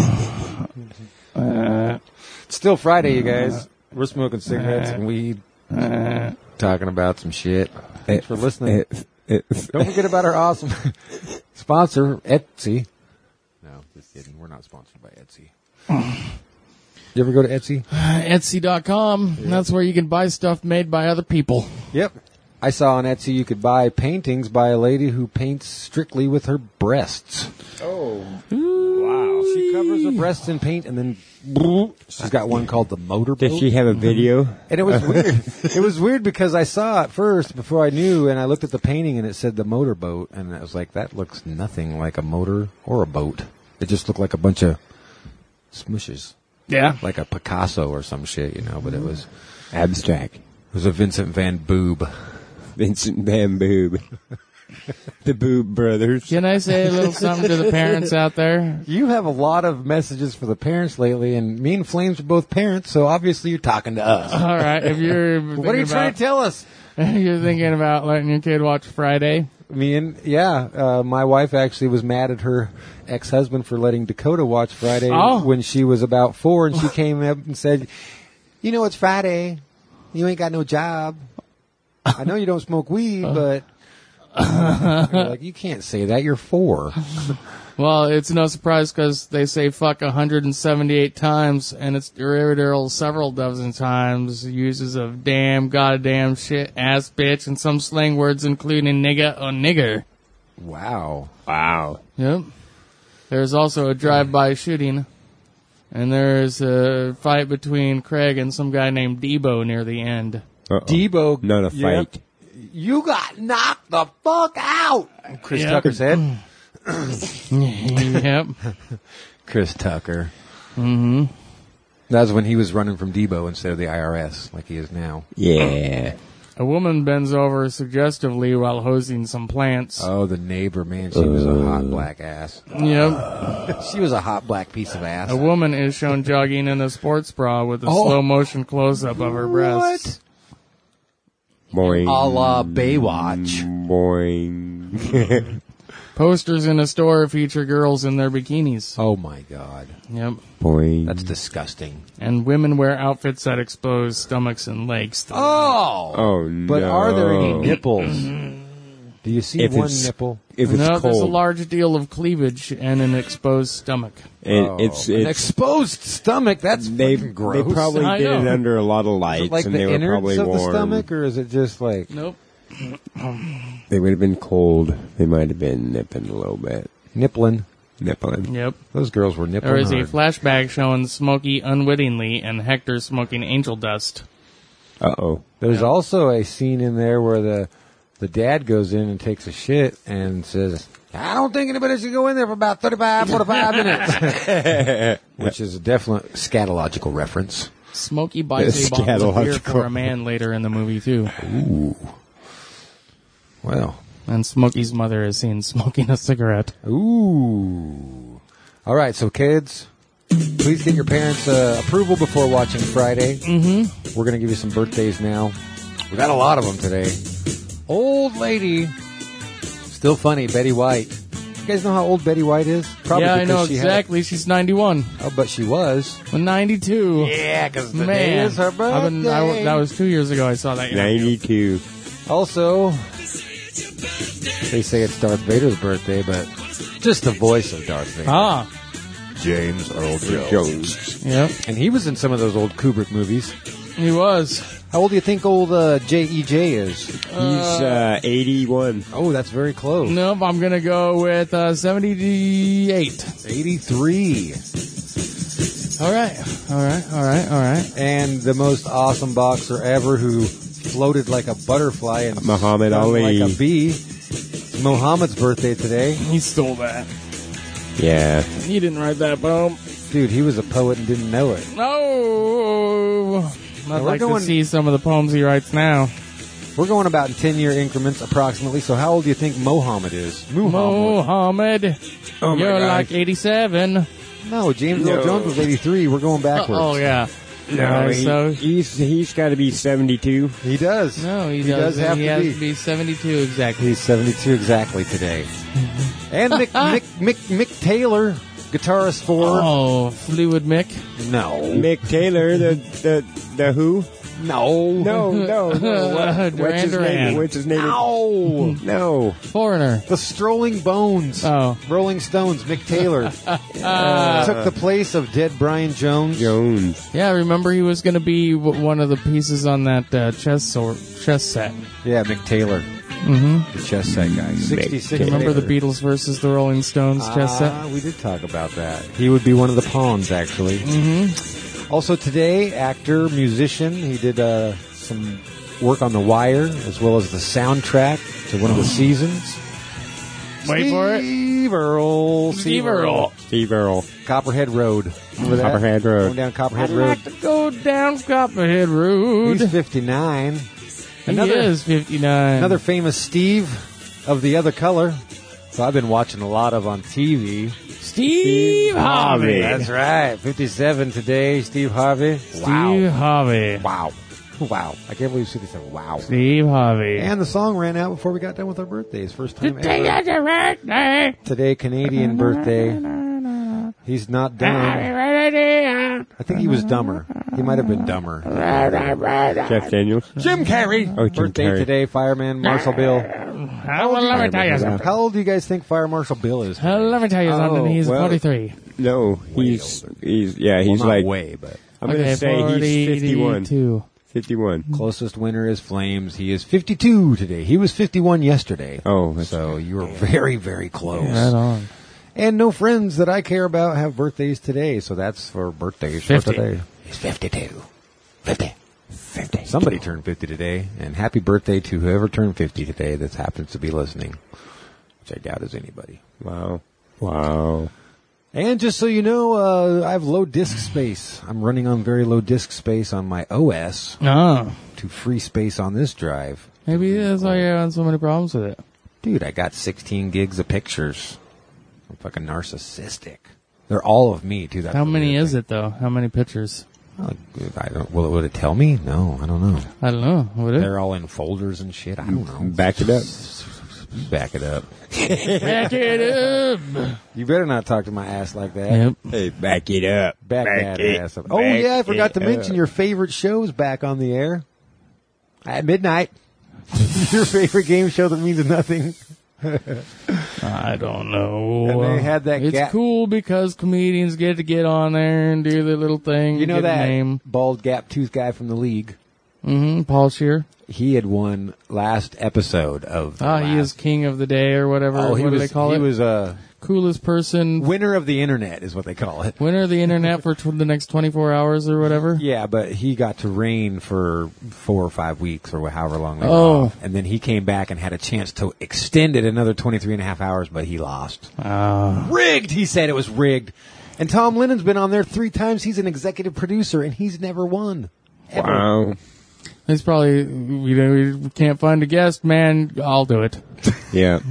It's still Friday, you guys. We're smoking cigarettes and weed, talking about some shit. Thanks for listening. It's, it's. Don't forget about our awesome sponsor, Etsy. No, just kidding. We're not sponsored by Etsy. You ever go to Etsy? Etsy dot com. That's where you can buy stuff made by other people. Yep. I saw on Etsy you could buy paintings by a lady who paints strictly with her breasts. Oh. Wow. She covers her breasts in paint and then she's got one called the motorboat. Does she have a video? And it was weird. It was weird because I saw it first before I knew, and I looked at the painting and it said the motorboat, and I was like, that looks nothing like a motor or a boat. It just looked like a bunch of smushes. Yeah. Like a Picasso or some shit, you know, but it was Abstract. it was a Vincent van Boob. Vincent Van Boob. The Boob Brothers. Can I say a little something to the parents out there? You have a lot of messages for the parents lately, and me and Flames are both parents, so obviously you're talking to us. All right. If you're What are you trying to tell us? You're thinking about letting your kid watch Friday. Me and yeah, uh, my wife actually was mad at her ex-husband for letting Dakota watch Friday Oh. when she was about four, and she came up and said, "You know it's Friday. You ain't got no job. I know you don't smoke weed, but You're like you can't say that. You're four." Well, it's no surprise because they say fuck one hundred seventy-eight times, and it's derivative several dozen times. Uses of damn, goddamn, shit, ass, bitch, and some slang words including nigga or nigger. Wow. Wow. Yep. There's also a drive-by shooting, and there's a fight between Craig and some guy named Debo near the end. Uh-oh. Debo, Not a Yep. fight. You got knocked the fuck out. Chris Yep. Tucker said. Yep. Chris Tucker. Mm-hmm. That was when he was running from Debo instead of the I R S, like he is now. Yeah. A woman bends over suggestively while hosing some plants. Oh, the neighbor, man, she was a hot black ass. Yep. She was a hot black piece of ass. A woman is shown jogging in a sports bra with a Oh. slow motion close-up of her breasts. What? Boing. A la Baywatch. Boing. Posters in a store feature girls in their bikinis. Oh my God. Yep. Boy. That's disgusting. And women wear outfits that expose stomachs and legs. To Oh! Oh, no. But are there any nipples? Do you see If one it's- nipple? If it's no, there's a cold. large deal of cleavage and an exposed stomach. and Oh, it's, an it's, exposed stomach? That's they, fucking gross. they probably I did it know. under a lot of Is lights, it like and the they were innards probably of the warm. stomach, or is it just like Nope. They would have been cold. They might have been nipping a little bit. nippling? Nippling. Yep. Those girls were nippling There is a hard. flashback showing Smokey unwittingly and Hector smoking angel dust. Uh-oh. There's Yeah. also a scene in there where the the dad goes in and takes a shit and says, I don't think anybody should go in there for about thirty-five, forty-five minutes. Which is a definite scatological reference. Smokey buys a bottle of beer for Scatological. a man later in the movie, too. Ooh. Well. And Smokey's mother is seen smoking a cigarette. Ooh. All right, so kids, please get your parents' uh, approval before watching Friday. Mm-hmm. We're going to give you some birthdays now. We got a lot of them today. Old lady, still funny, Betty White. You guys know how old Betty White is? Probably yeah, I because know she exactly. She's ninety-one. Had, oh, but she was. ninety-two. Yeah, because the Man, day is her birthday. I've been, I, that was two years ago I saw that. ninety-two. Also, they say it's Darth Vader's birthday, but just the voice of Darth Vader. Ah, James Earl Jones. Jones. yep, And he was in some of those old Kubrick movies. he was. How old do you think old uh, J E J is? He's uh, eighty-one. Oh, that's very close. Nope, I'm going to go with uh, seventy-eight. eighty-three. All right, all right, all right, all right. And the most awesome boxer ever who floated like a butterfly and Muhammad stung Ali. like a bee. It's Muhammad's birthday today. He stole that. Yeah. He didn't write that poem. Dude, he was a poet and didn't know it. No. I'd we're like going- to see some of the poems he writes now. We're going about in ten-year increments approximately. So how old do you think Muhammad is? Mohammed, Oh, my you're God. like eighty-seven. No, James Earl No. Jones was eighty-three. We're going backwards. Oh, yeah. No, Alright, he, so he's he's got to be seventy-two. He does. no, he, He does doesn't. have he to has be. to be seventy-two exactly. He's seventy-two exactly today. And Mick, Mick, Mick, Mick Taylor, guitarist for... Oh, Fluid Mick. No. Mick Taylor, the the the who? No. No, no, no. What, Duran what's his Duran. name? What's his name? Ow. No. Foreigner. The Strolling Bones. Oh. Rolling Stones, Mick Taylor. Took the place of dead Brian Jones. Jones. Yeah, remember he was going to be w- one of the pieces on that uh, chess, so- chess set. Yeah, Mick Taylor. Mm-hmm. The chess set guy. sixty-six. Remember the Taylor. Beatles versus the Rolling Stones chess set? Ah, we did talk about that. He would be one of the pawns, actually. Mm-hmm. Also today, actor, musician. He did uh, some work on The Wire, as well as the soundtrack to one of the seasons. Wait for it. Steve Earle. Steve Earle. Steve Earle. Copperhead Road. Remember that? Copperhead Road. Going down Copperhead I'd Road. like to go down Copperhead Road. He's fifty-nine. He Another, is fifty-nine. another famous Steve of the other color. So I've been watching a lot of on T V. Steve Harvey. That's right. fifty-seven today, Steve Harvey. Steve Harvey. Wow. Wow. I can't believe Steve said wow. Steve Harvey. And the song ran out before we got done with our birthdays. First time Today ever. is a birthday. Today, Canadian birthday. He's not dumb. I think he was dumber. He might have been dumber. Jeff Daniels. Jim Carrey. Oh, Jim birthday Carrey. today, Fireman Marshal Bill. How well, let me tell you something. How old do you guys think Fire Marshal Bill is? Uh, let me tell you something. Oh, He's well, forty-three. No, he's he's yeah, he's well, not like way, but I'm Okay, gonna say he's fifty-one. forty-two. fifty-one. closest winner is Flames. He is fifty-two today. He was fifty-one yesterday. Oh, that's so you were very, very close. Right on. And no friends that I care about have birthdays today, so that's for birthdays for fifty. today. He's fifty-two. fifty. fifty. Somebody turned fifty today, and happy birthday to whoever turned fifty today that happens to be listening, which I doubt is anybody. Wow. Wow. And just so you know, uh, I have low disk space. I'm running on very low disk space on my O S Oh. to free space on this drive. Maybe that's why you're having so many problems with it. Dude, I got sixteen gigs of pictures. I'm fucking narcissistic. They're all of me, too. That's How the many weird is thing. it, though? How many pictures? Well, I don't, will, it, will it tell me? No, I don't know. I don't know. Would it? They're all in folders and shit. I don't know. Back it up. Back it up. Back it up. You better not talk to my ass like that. Yep. Hey, back it up. Back, Back that it- ass up. Oh, back yeah, I forgot to it mention up. your favorite show's back on the air. At midnight. Your favorite game show that means nothing. I don't know. And they had that It's gap- cool because comedians get to get on there and do their little thing. You know get a that name. bald gap tooth guy from the league? Mm-hmm. Paul Shear. He had won last episode of. the Ah, he is last- king of the day or whatever. Oh, he what was. do they call he it? was uh, Coolest person. winner of the internet, is what they call it. Winner of the internet for tw- the next twenty-four hours or whatever. Yeah, but he got to reign for four or five weeks or however long they were Oh. off. And then he came back and had a chance to extend it another twenty-three and a half hours, but he lost. Ah. Rigged! He said it was rigged. And Tom Lennon's been on there three times. He's an executive producer, and he's never won. Ever. Wow. He's probably, you know, we can't find a guest, man. I'll do it. Yeah.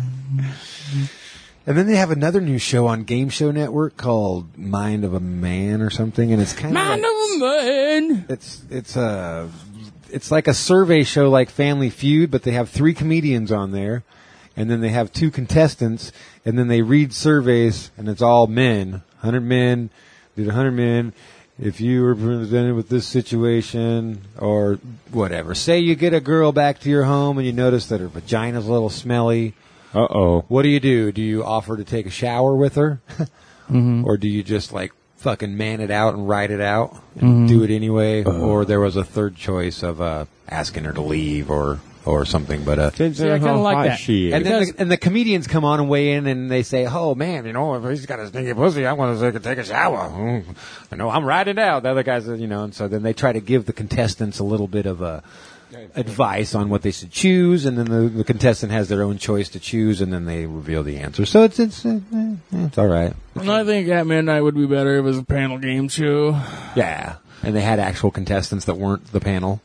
And then they have another new show on Game Show Network called Mind of a Man or something, and it's kind Man of like, of a man. it's it's a it's like a survey show like Family Feud, but they have three comedians on there, and then they have two contestants, and then they read surveys, and it's all men, one hundred men, did one hundred men. If you were presented with this situation, or whatever, say you get a girl back to your home and you notice that her vagina's a little smelly. Uh-oh. What do you do? Do you offer to take a shower with her? Mm-hmm. Or do you just like fucking man it out and write it out and do it anyway? Or there was a third choice of uh, asking her to leave or or something. But uh, Depends See, I on kinda how like hot that. she is. and then Because- the, and the comedians come on and weigh in and they say, "Oh man, you know, if he's got a stinky pussy, I want to take a shower. Mm, I know I'm writing it out." The other guys, you know, and so then they try to give the contestants a little bit of a advice on what they should choose, and then the, the contestant has their own choice to choose, and then they reveal the answer. So it's it's uh, eh, it's all right. I think At Midnight would be better if it was a panel game show. Yeah, and they had actual contestants that weren't the panel.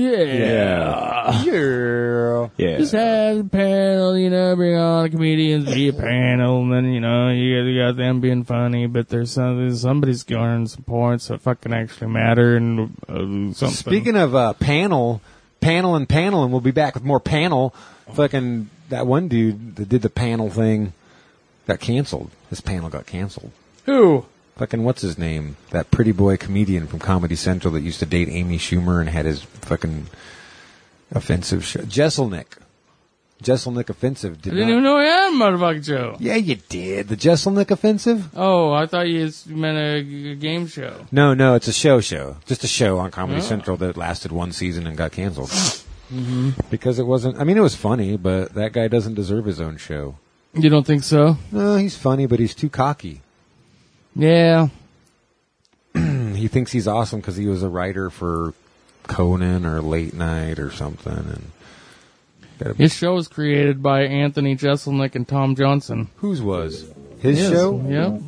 Yeah. Yeah. Yeah. Just have a panel, you know, bring on the comedians, be a panel, and then, you know, you got, you got them being funny, but there's some, somebody's garnering some points that fucking actually matter and uh, something. Speaking of uh, panel, panel and panel, and we'll be back with more panel. Fucking that one dude that did the panel thing got canceled. His panel got canceled. Who? Fucking what's his name? That pretty boy comedian from Comedy Central that used to date Amy Schumer and had his fucking offensive show. Jesselnick. Jesselnick Offensive. I Did didn't not- even know he had a motherfucking show. Yeah, you did. The Jesselnick Offensive? Oh, I thought you just meant a, g- game show. No, no, it's a show show. Just a show on Comedy Oh. Central that lasted one season and got canceled. Mm-hmm. Because it wasn't, I mean, it was funny, but that guy doesn't deserve his own show. You don't think so? No, he's funny, but he's too cocky. Yeah. He thinks he's awesome because he was a writer for Conan or Late Night or something. And gotta be, His show was created by Anthony Jeselnik and Tom Johnson. whose was? His Yes. show? Yep.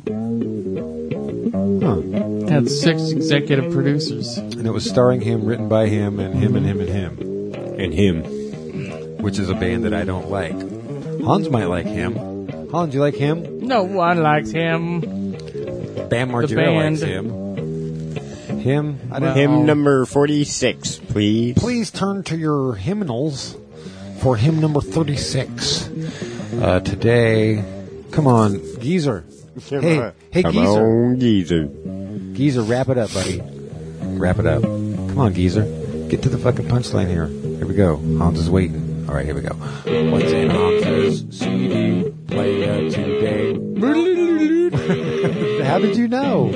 Huh. Had six executive producers. And it was starring him, written by him, and him and him and him. And him. Which is a band that I don't like. Hans might like him. Hans, you like him? No one likes him. Bam Margera band. likes him. Him? I don't Well- Hymn number forty-six, please. Please turn to your hymnals for hymn number thirty-six. Uh, today, come on, Geezer. Hey, hey, Come Geezer. on, Geezer. Geezer, wrap it up, buddy. Wrap it up. Come on, Geezer. Get to the fucking punchline here. Here we go. Hans is waiting. All right, here we go. What's in Hans's C D player today? How did you know?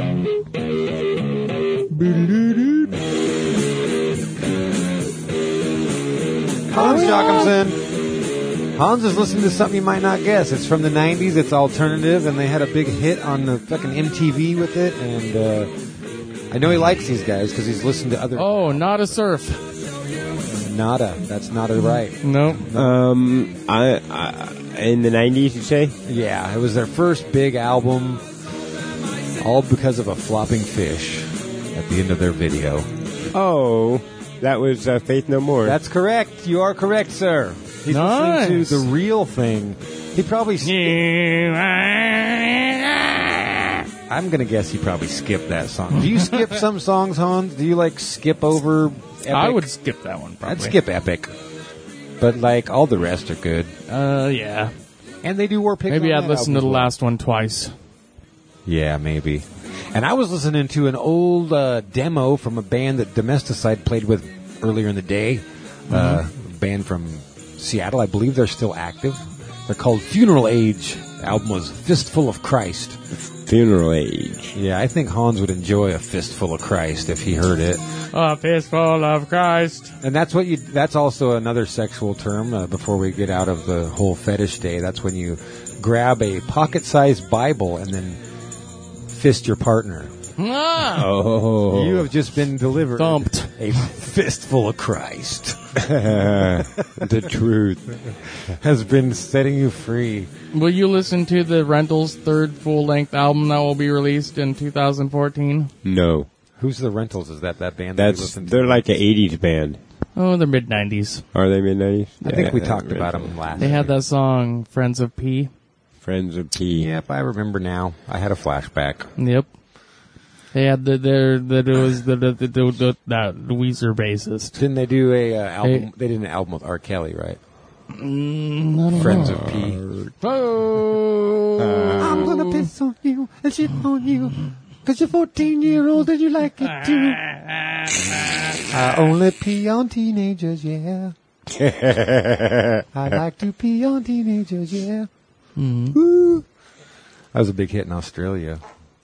Hans Jochumsen. Hans is listening to something you might not guess. It's from the nineties. It's alternative, and they had a big hit on the fucking M T V with it. And uh, I know he likes these guys because he's listened to other. Oh, not a surf. Nada. That's Nada right. No. Um, I, I in the nineties, you say? Yeah, it was their first big album, all because of a flopping fish at the end of their video. Oh, that was uh, Faith No More. That's correct. You are correct, sir. He's Nice. listening to the real thing. He probably. I'm gonna guess he probably skipped that song. Do you skip some songs, Hans? Do you like skip over? Epic? I would skip that one probably. I'd skip Epic. but like all the rest are good. Uh, yeah. And they do War Pigs. Maybe on I'd that listen to album the as well. last one twice. Yeah, maybe. And I was listening to an old uh, demo from a band that Domesticide played with earlier in the day. Mm-hmm. Uh, a band from Seattle. I believe they're still active. They're called Funeral Age. The album was Fistful of Christ. Funeral Age. Yeah, I think Hans would enjoy a fistful of Christ if he heard it. A fistful of Christ. And that's what you. That's also another sexual term. Uh, before we get out of the whole fetish day, that's when you grab a pocket-sized Bible and then fist your partner. Ah, Oh. You have just been delivered thumped. a fistful of Christ. The truth. Has been setting you free. Will you listen to the Rentals' third full-length album that will be released in two thousand fourteen? No. Who's the Rentals? Is that that band? That we That's listened to? they're like an eighties band. Oh, the mid nineties. Are they mid nineties? I think we talked about them last. They had that song, Friends of P. Friends of P. Yep, I remember now. I had a flashback. Yep. They had the their that it was the the the, the, the, the Weezer bassist. Didn't they do a uh, album? Hey. They did an album with R. Kelly, right? Mm, I don't Friends know. of P. Oh. I'm gonna piss on you and shit on you, cause you're fourteen year old and you like it too. I only pee on teenagers, yeah. I like to pee on teenagers, yeah. Mhm. Woo. That was a big hit in Australia.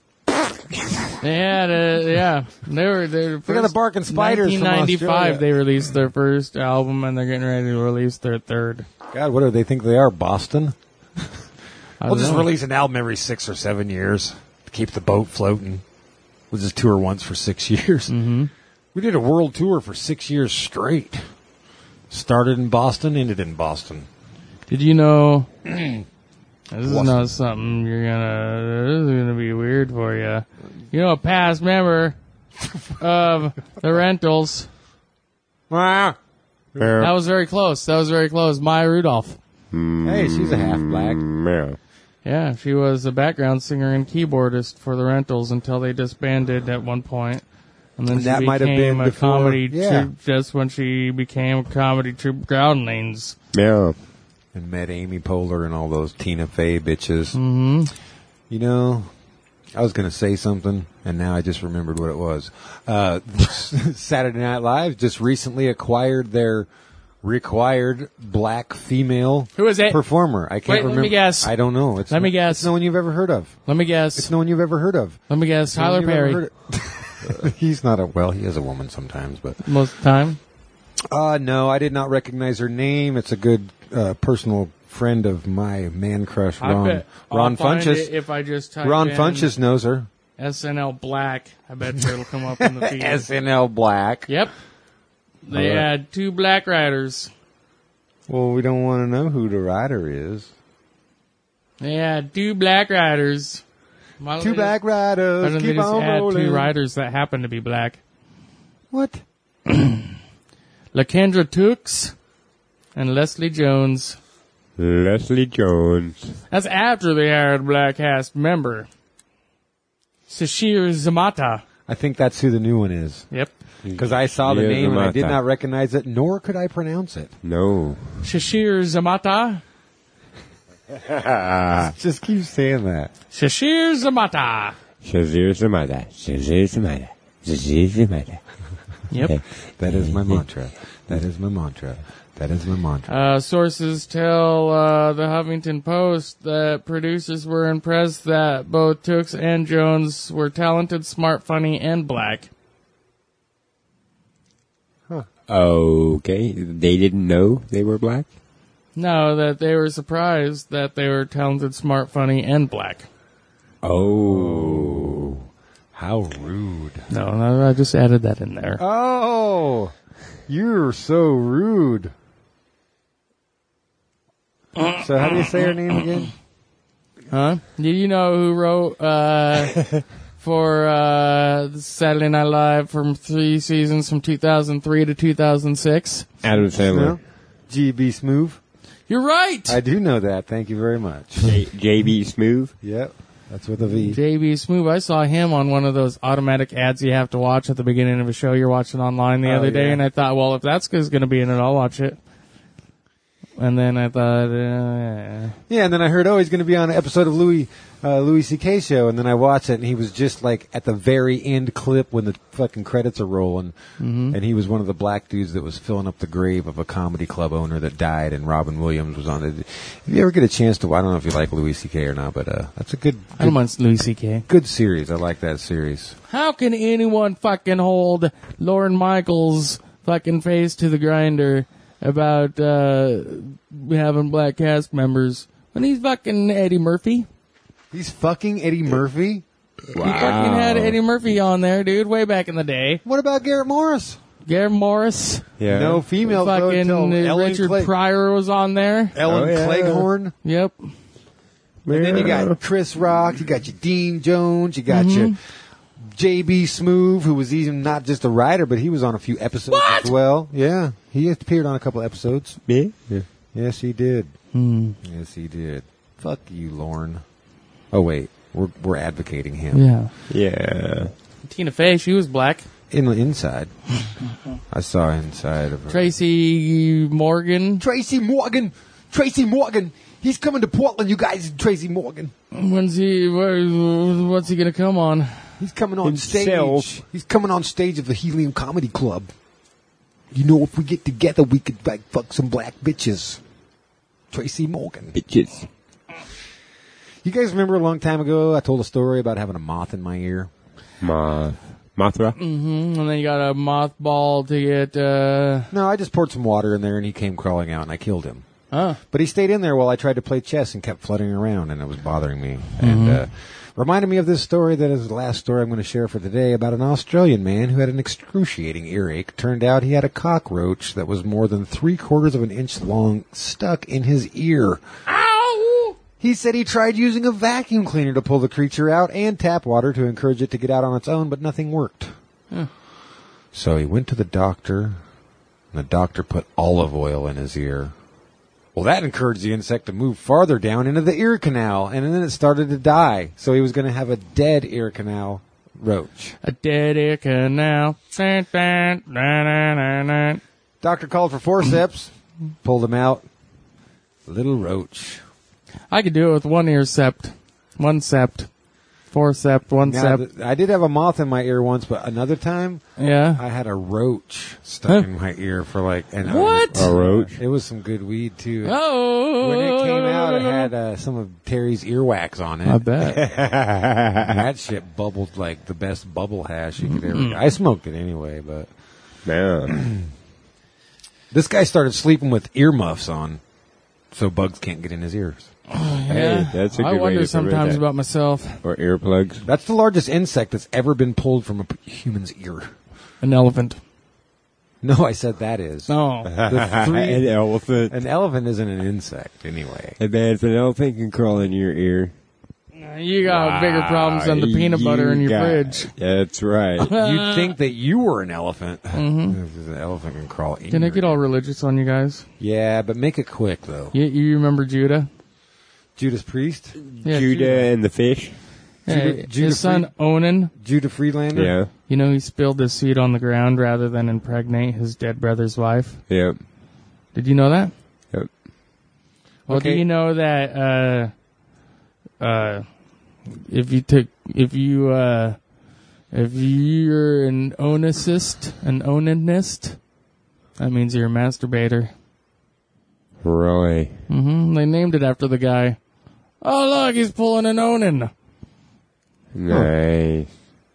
They had a, yeah. They were they were They got the Barking Spiders from nineteen ninety-five. Australia. They released their first album, and they're getting ready to release their third. God, what do they think they are, Boston? I We'll don't just know. release an album every six or seven years to keep the boat floating. We'll just tour once for six years. Mhm. We did a world tour for six years straight. Started in Boston, ended in Boston. Did you know? This is What? not something you're gonna. This is gonna be weird for you. You know, a past member of the Rentals. Ah. That was very close. That was very close. Maya Rudolph. Hey, she's a half black. Yeah. Yeah, she was a background singer and keyboardist for the Rentals until they disbanded at one point. And then And she that might have became been a before- comedy yeah. troupe just when she became a comedy troupe Groundlings. Yeah. And met Amy Poehler and all those Tina Fey bitches. Mm-hmm. You know, I was going to say something, and now I just remembered what it was. Uh, Saturday Night Live just recently acquired their required black female Who is it? performer. I can't Wait, let remember. me guess. I don't know. It's Let no, me guess. It's no one you've ever heard of. Let me It's guess. no one you've ever heard of. Let me guess. No one Tyler you've ever Perry. heard of. He's not a, well, he is a woman sometimes, but. Most of the time. Uh, no, I did not recognize her name. It's a good uh, personal friend of my man crush, Ron. I bet Ron I'll find Funches. it if I just type Ron in Funches knows her. S N L Black. I bet you it'll come up in the feed. S N L Black. Yep. They All right. had two black writers. Well, we don't want to know who the writer is. They had two black writers. Why don't Two they black just- why riders, don't they keep just on add rolling. two writers that happen to be black? What? LaKendra Tooks and Leslie Jones. Leslie Jones. That's after they hired a black cast member. Sashir Zamata. I think that's who the new one is. Yep. Because I saw the Yeah, name and I did Zamata. not recognize it, nor could I pronounce it. No. Shashir Zamata. Just keep saying that. Shashir Zamata. Shazir Zamada. Shazir Zamada. Shazir Zamada. Yep. That is my mantra. That is my mantra. That is my mantra. Uh, sources tell uh, the Huffington Post that producers were impressed that both Tooks and Jones were talented, smart, funny, and black. Okay. They didn't know they were black? No, that they were surprised that they were talented, smart, funny, and black. Oh. How rude. No, no, I just added that in there. Oh, you're so rude. So how do you say her name again? Huh? Did you know who wrote uh, for uh, Saturday Night Live from three seasons from two thousand three to two thousand six? Adam Sandler. No? G B Smooth. You're right! I do know that. Thank you very much. J- J.B. Smooth. Yep, that's with a V. J B Smooth. I saw him on one of those automatic ads you have to watch at the beginning of a show you're watching online the Oh, other day, yeah. and I thought, well, if that's going to be in it, I'll watch it. And then I thought, uh, Yeah, and then I heard, oh, he's going to be on an episode of Louis uh, Louis C K show, and then I watched it, and he was just like at the very end clip when the fucking credits are rolling, mm-hmm. and he was one of the black dudes that was filling up the grave of a comedy club owner that died, and Robin Williams was on it. If you ever get a chance to, I don't know if you like Louis C K or not, but uh, that's a good, I don't good, mind Louis C K. good series. I like that series. How can anyone fucking hold Lorne Michaels' fucking face to the grinder about uh, having black cast members when he's fucking Eddie Murphy? He's fucking Eddie Murphy? Wow. He fucking had Eddie Murphy on there, dude, way back in the day. What about Garrett Morris? Garrett Morris. Yeah. No female Fucking though, until Ellen Richard Clegg- Pryor was on there. Ellen Oh, yeah. Cleghorn. Yep. And then you got Chris Rock, you got your Dean Jones, you got your J B Smoove, who was even not just a writer, but he was on a few episodes What? as well. Yeah, he appeared on a couple episodes. Me? Yeah. Yes, he did. Hmm. Yes, he did. Fuck you, Lorne. Oh, wait. We're we're advocating him. Yeah. Yeah. Tina Fey, she was black. In the inside. I saw inside of her. Tracy Morgan. Tracy Morgan! Tracy Morgan! He's coming to Portland, you guys, Tracy Morgan. When's he, where, what's he gonna come on? He's coming on Himself. stage. He's coming on stage of the Helium Comedy Club. You know, if we get together, we could like fuck some black bitches. Tracy Morgan. Bitches. You guys remember a long time ago, I told a story about having a moth in my ear? Ma- Mothra? Mm-hmm. And then you got a mothball to get, uh, No, I just poured some water in there and he came crawling out and I killed him. huh. But he stayed in there while I tried to play chess and kept fluttering around and it was bothering me. And uh, reminded me of this story that is the last story I'm going to share for today about an Australian man who had an excruciating earache. Turned out he had a cockroach that was more than three quarters of an inch long stuck in his ear. Ow! He said he tried using a vacuum cleaner to pull the creature out and tap water to encourage it to get out on its own, but nothing worked. Huh. So he went to the doctor, and the doctor put olive oil in his ear. Well, that encouraged the insect to move farther down into the ear canal, and then it started to die. So he was going to have a dead ear canal roach. A dead ear canal. Dun, dun, dun, dun, dun, dun. Doctor called for forceps, pulled him out. Little roach. I could do it with one ear sept. One sept. Four sept, one Now, sept. th- I did have a moth in my ear once, but another time Yeah. I had a roach stuck Huh. in my ear for like an What? A roach? It was some good weed too. Oh. When it came out, it had uh, some of Terry's earwax on it. I bet. And that shit bubbled like the best bubble hash you could ever. I smoked it anyway, but Man. this guy started sleeping with earmuffs on, so bugs can't get in his ears. Hey, that's a good I way wonder to sometimes prevent that. about myself. Or earplugs. That's the largest insect that's ever been pulled from a p- human's ear. An elephant. No, I said that is. No. The three- An elephant. An elephant isn't an insect, anyway. Hey man, if an elephant can crawl in your ear. You got bigger problems than the Wow, peanut butter in you your got- fridge. That's right. You'd think that you were an elephant. Mm-hmm. An elephant can crawl in Can I your get all ear. religious on you guys? Yeah, but make it quick, though. You, you remember Judah? Judas Priest? Yeah, Judah and the fish. Yeah, Judah- Judah his son Onan, Judah Friedlander? Yeah. you know, he spilled his seed on the ground rather than impregnate his dead brother's wife. Yep. Did you know that? Yep. Well, Okay. do you know that uh, uh, if you took if you uh, if you're an onacist, an onanist, that means you're a masturbator. Really? hmm They named it after the guy. Oh, look, he's pulling an onan. Nice.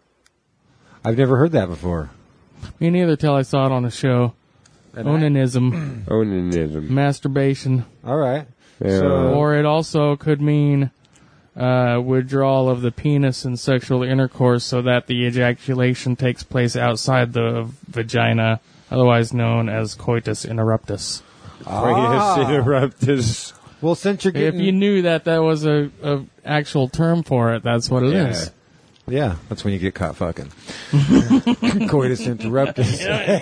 I've never heard that before. Me neither till I saw it on a show. And I- Onanism, Onanism. masturbation. All right. Yeah. So- Or it also could mean uh, withdrawal of the penis in sexual intercourse so that the ejaculation takes place outside the vagina, otherwise known as coitus interruptus. Ah. Coitus interruptus. Well, since you're If getting... you knew that that was a, a actual term for it, that's what it is. Yeah. Yeah, that's when you get caught fucking. Coitus interruptus.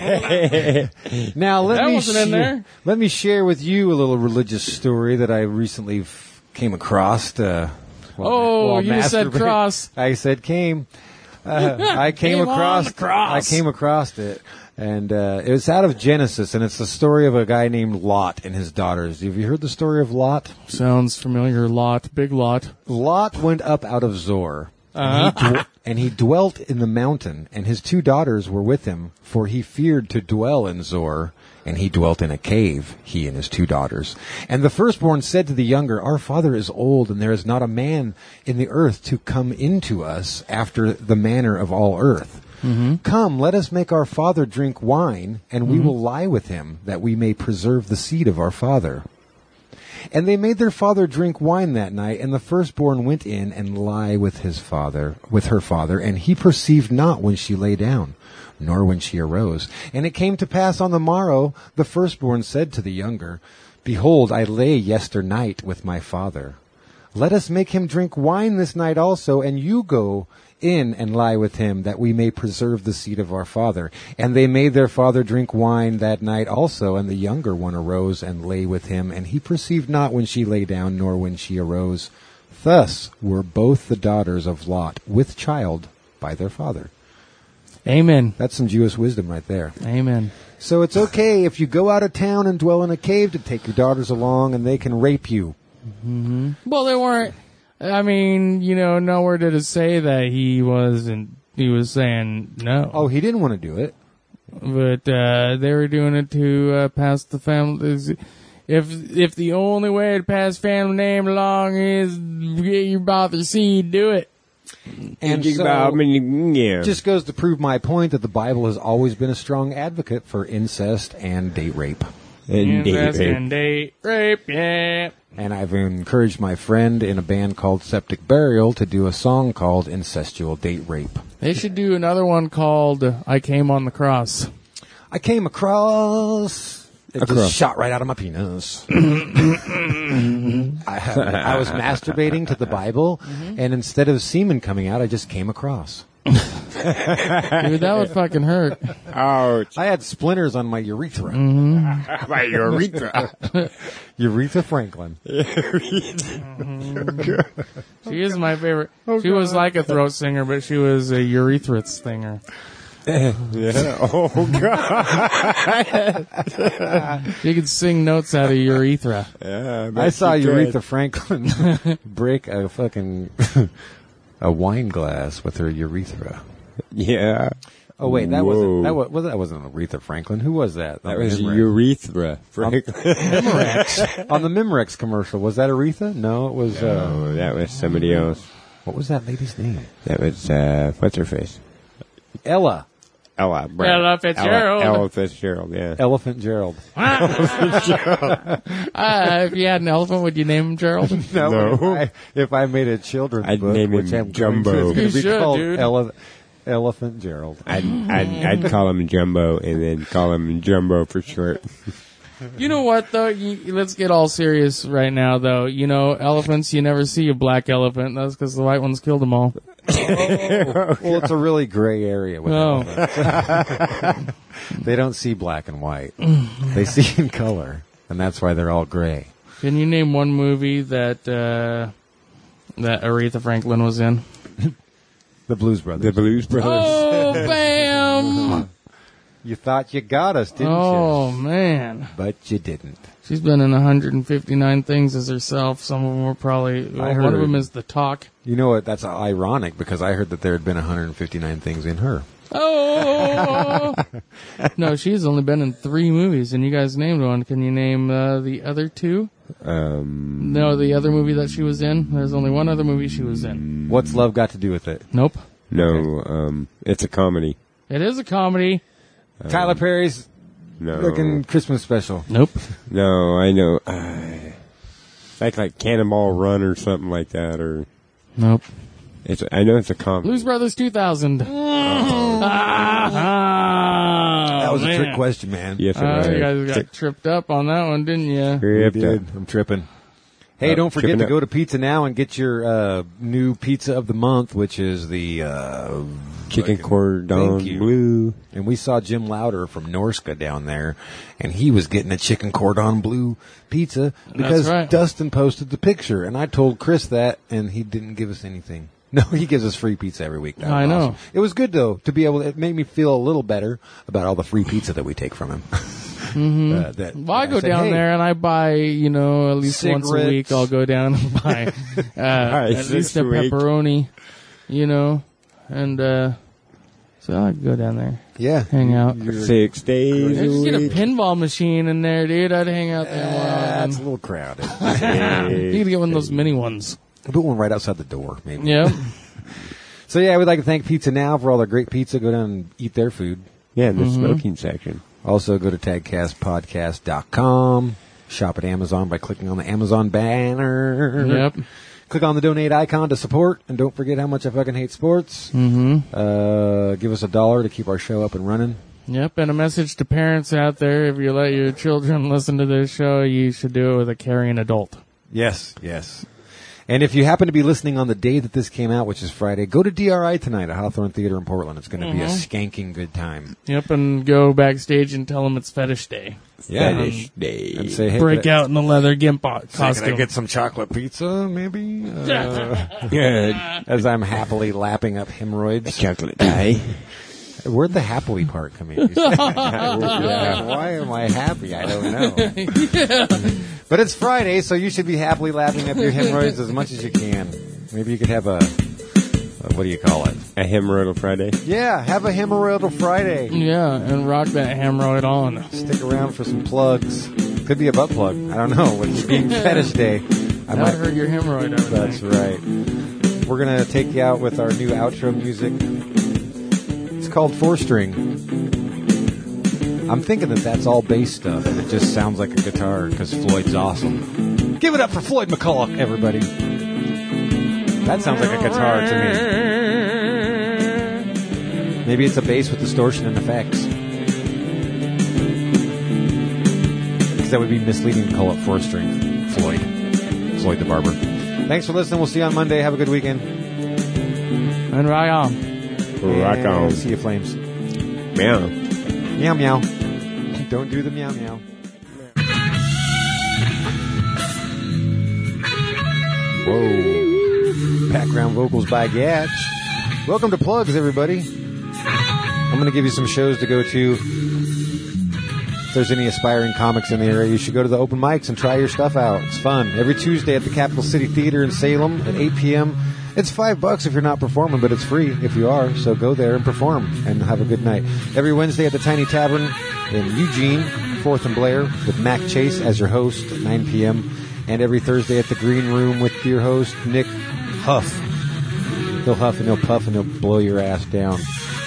Now let That me wasn't in sh- there. let me share with you a little religious story that I recently f- came across. Uh, while- Oh, while you said masturbating. cross. I said came. Uh, I came, Came on across. the cross. I came across it. And uh, it was out of Genesis, and it's the story of a guy named Lot and his daughters. Have you heard the story of Lot? Sounds familiar. Lot, big Lot. Lot went up out of Zor, Uh-huh. and, he dw- and he dwelt in the mountain, and his two daughters were with him, for he feared to dwell in Zor, and he dwelt in a cave, he and his two daughters. And the firstborn said to the younger, Our father is old, and there is not a man in the earth to come into us after the manner of all earth. Mm-hmm. Come, let us make our father drink wine, and we mm-hmm. will lie with him, that we may preserve the seed of our father. And they made their father drink wine that night, and the firstborn went in and lie with his father, with her father, and he perceived not when she lay down, nor when she arose. And it came to pass on the morrow, the firstborn said to the younger, Behold, I lay yesternight with my father. Let us make him drink wine this night also, and you go in and lie with him, that we may preserve the seed of our father. And they made their father drink wine that night also, and the younger one arose and lay with him, and he perceived not when she lay down, nor when she arose. Thus were both the daughters of Lot with child by their father. Amen. That's some Jewish wisdom right there. Amen. So it's okay if you go out of town and dwell in a cave to take your daughters along, and they can rape you. Mm-hmm. Well, they weren't. I mean, you know, nowhere did it say that he wasn't. He was saying no. Oh, he didn't want to do it. But uh, they were doing it to uh, pass the family. If if the only way to pass family name along is get your father's seed, do it. And so, yeah. just goes to prove my point that the Bible has always been a strong advocate for incest and date rape. And Incest date rape. and date rape, yeah. And I've encouraged my friend in a band called Septic Burial to do a song called Incestual Date Rape. They should do another one called I Came on the Cross. I came across... It Across. just shot right out of my penis. I, I was masturbating to the Bible, and instead of semen coming out, I just came across. Dude, that would fucking hurt. Ouch. I had splinters on my urethra. Mm-hmm. My urethra. Urethra Franklin. She is my favorite. She was like a throat singer, but she was a urethra singer. Yeah. Oh, God. She could sing notes out of urethra. Yeah, I saw she could. Urethra Franklin break a fucking a wine glass with her urethra. Yeah. Oh wait, that Whoa. wasn't that was, that wasn't Aretha Franklin. Who was that? That On was Memorex. urethra. Franklin. Memorex. On the Memorex commercial. Was that Aretha? No, it was. Uh, Oh, that was somebody else. what was that lady's name? That was, uh, what's her face? Ella. Ella. Brown. Ella Fitzgerald. Ella, Ella Fitzgerald, yeah. Elephant Gerald. Uh, if you had an elephant, would you name him Gerald? No. No. If, I, if I made a children's I'd book, name which him I'm going to, Jumbo. it's going You to be should, called dude. Ele- Elephant Gerald. I'd, I'd, I'd call him Jumbo and then call him Jumbo for short. You know what, though? You, let's get all serious right now, though. You know, elephants, you never see a black elephant. That's because the white ones killed them all. Well, it's a really gray area with Oh. elephants. They don't see black and white. They see in color, and that's why they're all gray. Can you name one movie that uh, that Aretha Franklin was in? The Blues Brothers. The Blues Brothers. Oh, bam! You thought you got us, didn't Oh, you? man. But you didn't. She's been in one hundred fifty-nine things as herself. Some of them were probably... I one of heard. them is The Talk. You know what? That's ironic because I heard that there had been one hundred fifty-nine things in her. Oh! No, she's only been in three movies, and you guys named one. Can you name uh, the other two? Um, No, the other movie that she was in. There's only one other movie she was in. What's love got to do with it? Nope. no, um, it's a comedy. It is a comedy. Tyler Perry's No. fucking Christmas special. Nope. No, I know. Uh, like like Cannonball Run or something like that, or Nope. it's. I know it's a comedy. Blues Brothers two thousand. Ah, That was a man. trick question, man. Yes, Uh, it you guys was. got tripped up on that one, didn't you? We Tripped did. up. I'm tripping. Hey, Uh, don't forget tripping to up. go to Pizza Now and get your uh, new pizza of the month, which is the uh, Chicken fucking- cordon Thank you. bleu. And we saw Jim Lauder from Norska down there, and he was getting a chicken cordon bleu pizza because right. Dustin posted the picture, and I told Chris that, and he didn't give us anything. No, he gives us free pizza every week. That was I know. awesome. It was good, though, to be able to, it made me feel a little better about all the free pizza that we take from him. Mm-hmm. uh, that, Well, I that go said, down hey, there and I buy, you know, at least once a Cigarettes. week I'll go down and buy uh, at six least a a week. pepperoni, you know, and uh, so I go down there, Yeah. hang out. Six days I just a get a week. pinball machine in there, dude. I'd hang out there more That's a often. little crowded. You need to get one of those mini ones. Put one right outside the door, maybe. Yeah. So, yeah, we'd like to thank Pizza Now for all their great pizza. Go down and eat their food. Yeah, the Mm-hmm. smoking section. Also, go to tag cast podcast dot com. Shop at Amazon by clicking on the Amazon banner. Yep. Click on the donate icon to support. And don't forget how much I fucking hate sports. Mm-hmm. Uh, give us a dollar to keep our show up and running. Yep. And a message to parents out there: if you let your children listen to this show, you should do it with a caring adult. Yes, yes. And if you happen to be listening on the day that this came out, which is Friday, go to D R I tonight at Hawthorne Theater in Portland. It's going to be a skanking good time. Yep. And go backstage and tell them it's fetish day. Yeah. Fetish day. And say, hey, Break could I- out in the leather gimp o- say, costume. Can I get some chocolate pizza, maybe? Uh, Good. as I'm happily lapping up hemorrhoids. Chocolate day. Where'd the happily part come in? You said? Yeah, why am I happy? I don't know. But it's Friday, so you should be happily lapping up your hemorrhoids as much as you can. Maybe you could have a, a what do you call it? A hemorrhoidal Friday. Yeah, have a hemorrhoidal Friday. Yeah, and rock that hemorrhoid on. Stick around for some plugs. Could be a butt plug. I don't know. With it being fetish day, I That might. hurt your hemorrhoid. I would That's think. right. We're gonna take you out with our new outro music. It's called Four String. I'm thinking that that's all bass stuff, and it just sounds like a guitar because Floyd's awesome. Give it up for Floyd McCulloch, everybody. That sounds like a guitar to me. Maybe it's a bass with distortion and effects. Because that would be misleading to call it four string Floyd. Floyd the Barber. Thanks for listening. We'll see you on Monday. Have a good weekend. And right on. Rock And on. See you, Flames. Meow. Meow meow. Don't do the meow meow. Whoa. Background vocals by Gatch. Welcome to Plugs, everybody. I'm going to give you some shows to go to. If there's any aspiring comics in the area, you should go to the open mics and try your stuff out. It's fun. Every Tuesday at the Capital City Theater in Salem at eight p.m. It's five bucks if you're not performing, but it's free if you are. So go there and perform and have a good night. Every Wednesday at the Tiny Tavern in Eugene, fourth and Blair, with Mac Chase as your host at nine p.m. And every Thursday at the Green Room with your host, Nick Huff. He'll huff and he'll puff and he'll blow your ass down.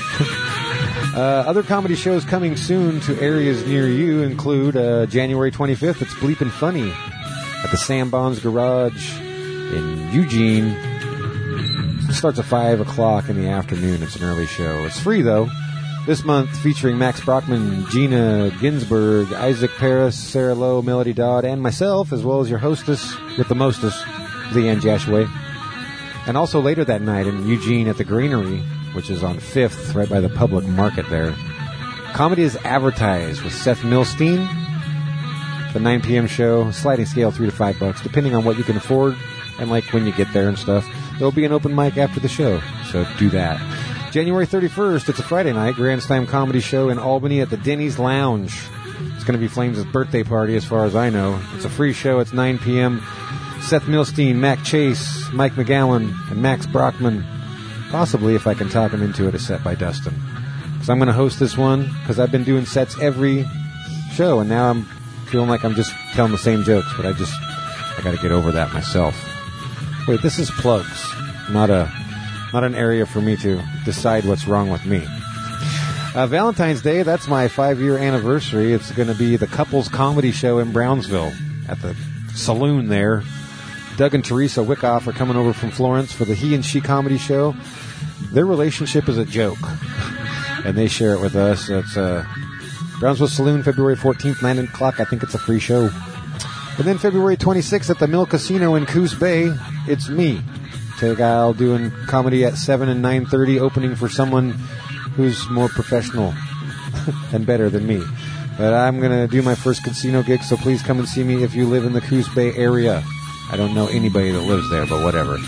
uh, other comedy shows coming soon to areas near you include uh, January twenty-fifth, it's Bleepin' Funny at the Sam Bonds Garage in Eugene. It starts at five o'clock in the afternoon. It's an early show. It's free, though. This month, featuring Max Brockman, Gina Ginsburg, Isaac Paris, Sarah Lowe, Melody Dodd, and myself, as well as your hostess with the mostest, Leanne Jashway. And also later that night in Eugene at the Greenery, which is on fifth, right by the public market there. Comedy is Advertised with Seth Milstein. The nine p.m. show, sliding scale three to five bucks, depending on what you can afford and like when you get there and stuff. There'll be an open mic after the show, so do that. January thirty-first, it's a Friday night, Grand Slam Comedy Show in Albany at the Denny's Lounge. It's going to be Flames' birthday party as far as I know. It's a free show. It's nine p.m. Seth Milstein, Mac Chase, Mike McGowan, and Max Brockman. Possibly, if I can talk him into it, a set by Dustin. Because I'm going to host this one, because I've been doing sets every show, and now I'm feeling like I'm just telling the same jokes, but I just, I got to get over that myself. Wait, this is Plugs, not a, not an area for me to decide what's wrong with me. Uh, Valentine's Day, that's my five-year anniversary. It's going to be the Couples Comedy Show in Brownsville at the saloon there. Doug and Teresa Wickoff are coming over from Florence for the He and She Comedy Show. Their relationship is a joke, and they share it with us. It's uh, Brownsville Saloon, February fourteenth, nine o'clock. I think it's a free show. And then February twenty-sixth at the Mill Casino in Coos Bay, it's me, Tay Guile, doing comedy at seven and nine thirty, opening for someone who's more professional and better than me. But I'm going to do my first casino gig, so please come and see me if you live in the Coos Bay area. I don't know anybody that lives there, but whatever.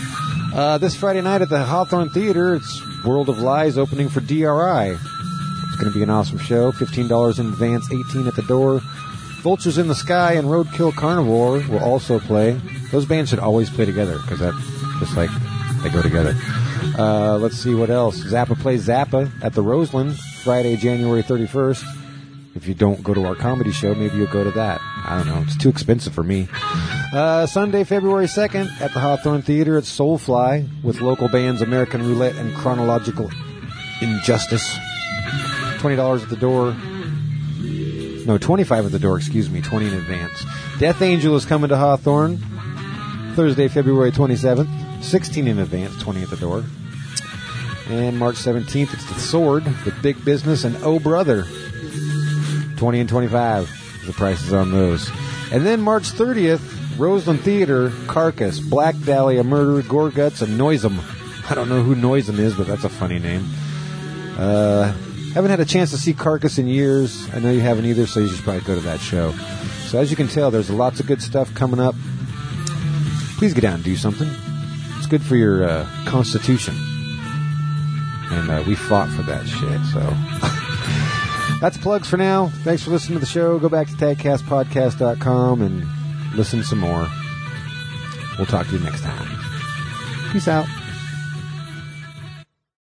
Uh, this Friday night at the Hawthorne Theater, it's World of Lies opening for D R I. It's going to be an awesome show. fifteen dollars in advance, eighteen dollars at the door. Vultures in the Sky and Roadkill Carnivore will also play. Those bands should always play together because that just like they go together. Uh, let's see what else. Zappa plays Zappa at the Roseland Friday, January thirty-first. If you don't go to our comedy show, maybe you'll go to that. I don't know. It's too expensive for me. Uh, Sunday, February second at the Hawthorne Theater at Soulfly with local bands American Roulette and Chronological Injustice. twenty dollars at the door. No, twenty-five dollars at the door, excuse me, twenty dollars in advance. Death Angel is coming to Hawthorne Thursday, February twenty-seventh. sixteen dollars in advance, twenty dollars at the door. And March seventeenth, it's The Sword with Big Business and Oh Brother. twenty and twenty-five, the prices on those. And then March thirtieth, Roseland Theater, Carcass, Black Dahlia Murder, Gore Guts, and Noisem. I don't know who Noisem is, but that's a funny name. Uh, haven't had a chance to see Carcass in years. I know you haven't either, so you should probably go to that show. So as you can tell, there's lots of good stuff coming up. Please get out and do something. It's good for your uh, constitution. And uh, we fought for that shit, so... That's plugs for now. Thanks for listening to the show. Go back to tag cast podcast dot com and listen some more. We'll talk to you next time. Peace out.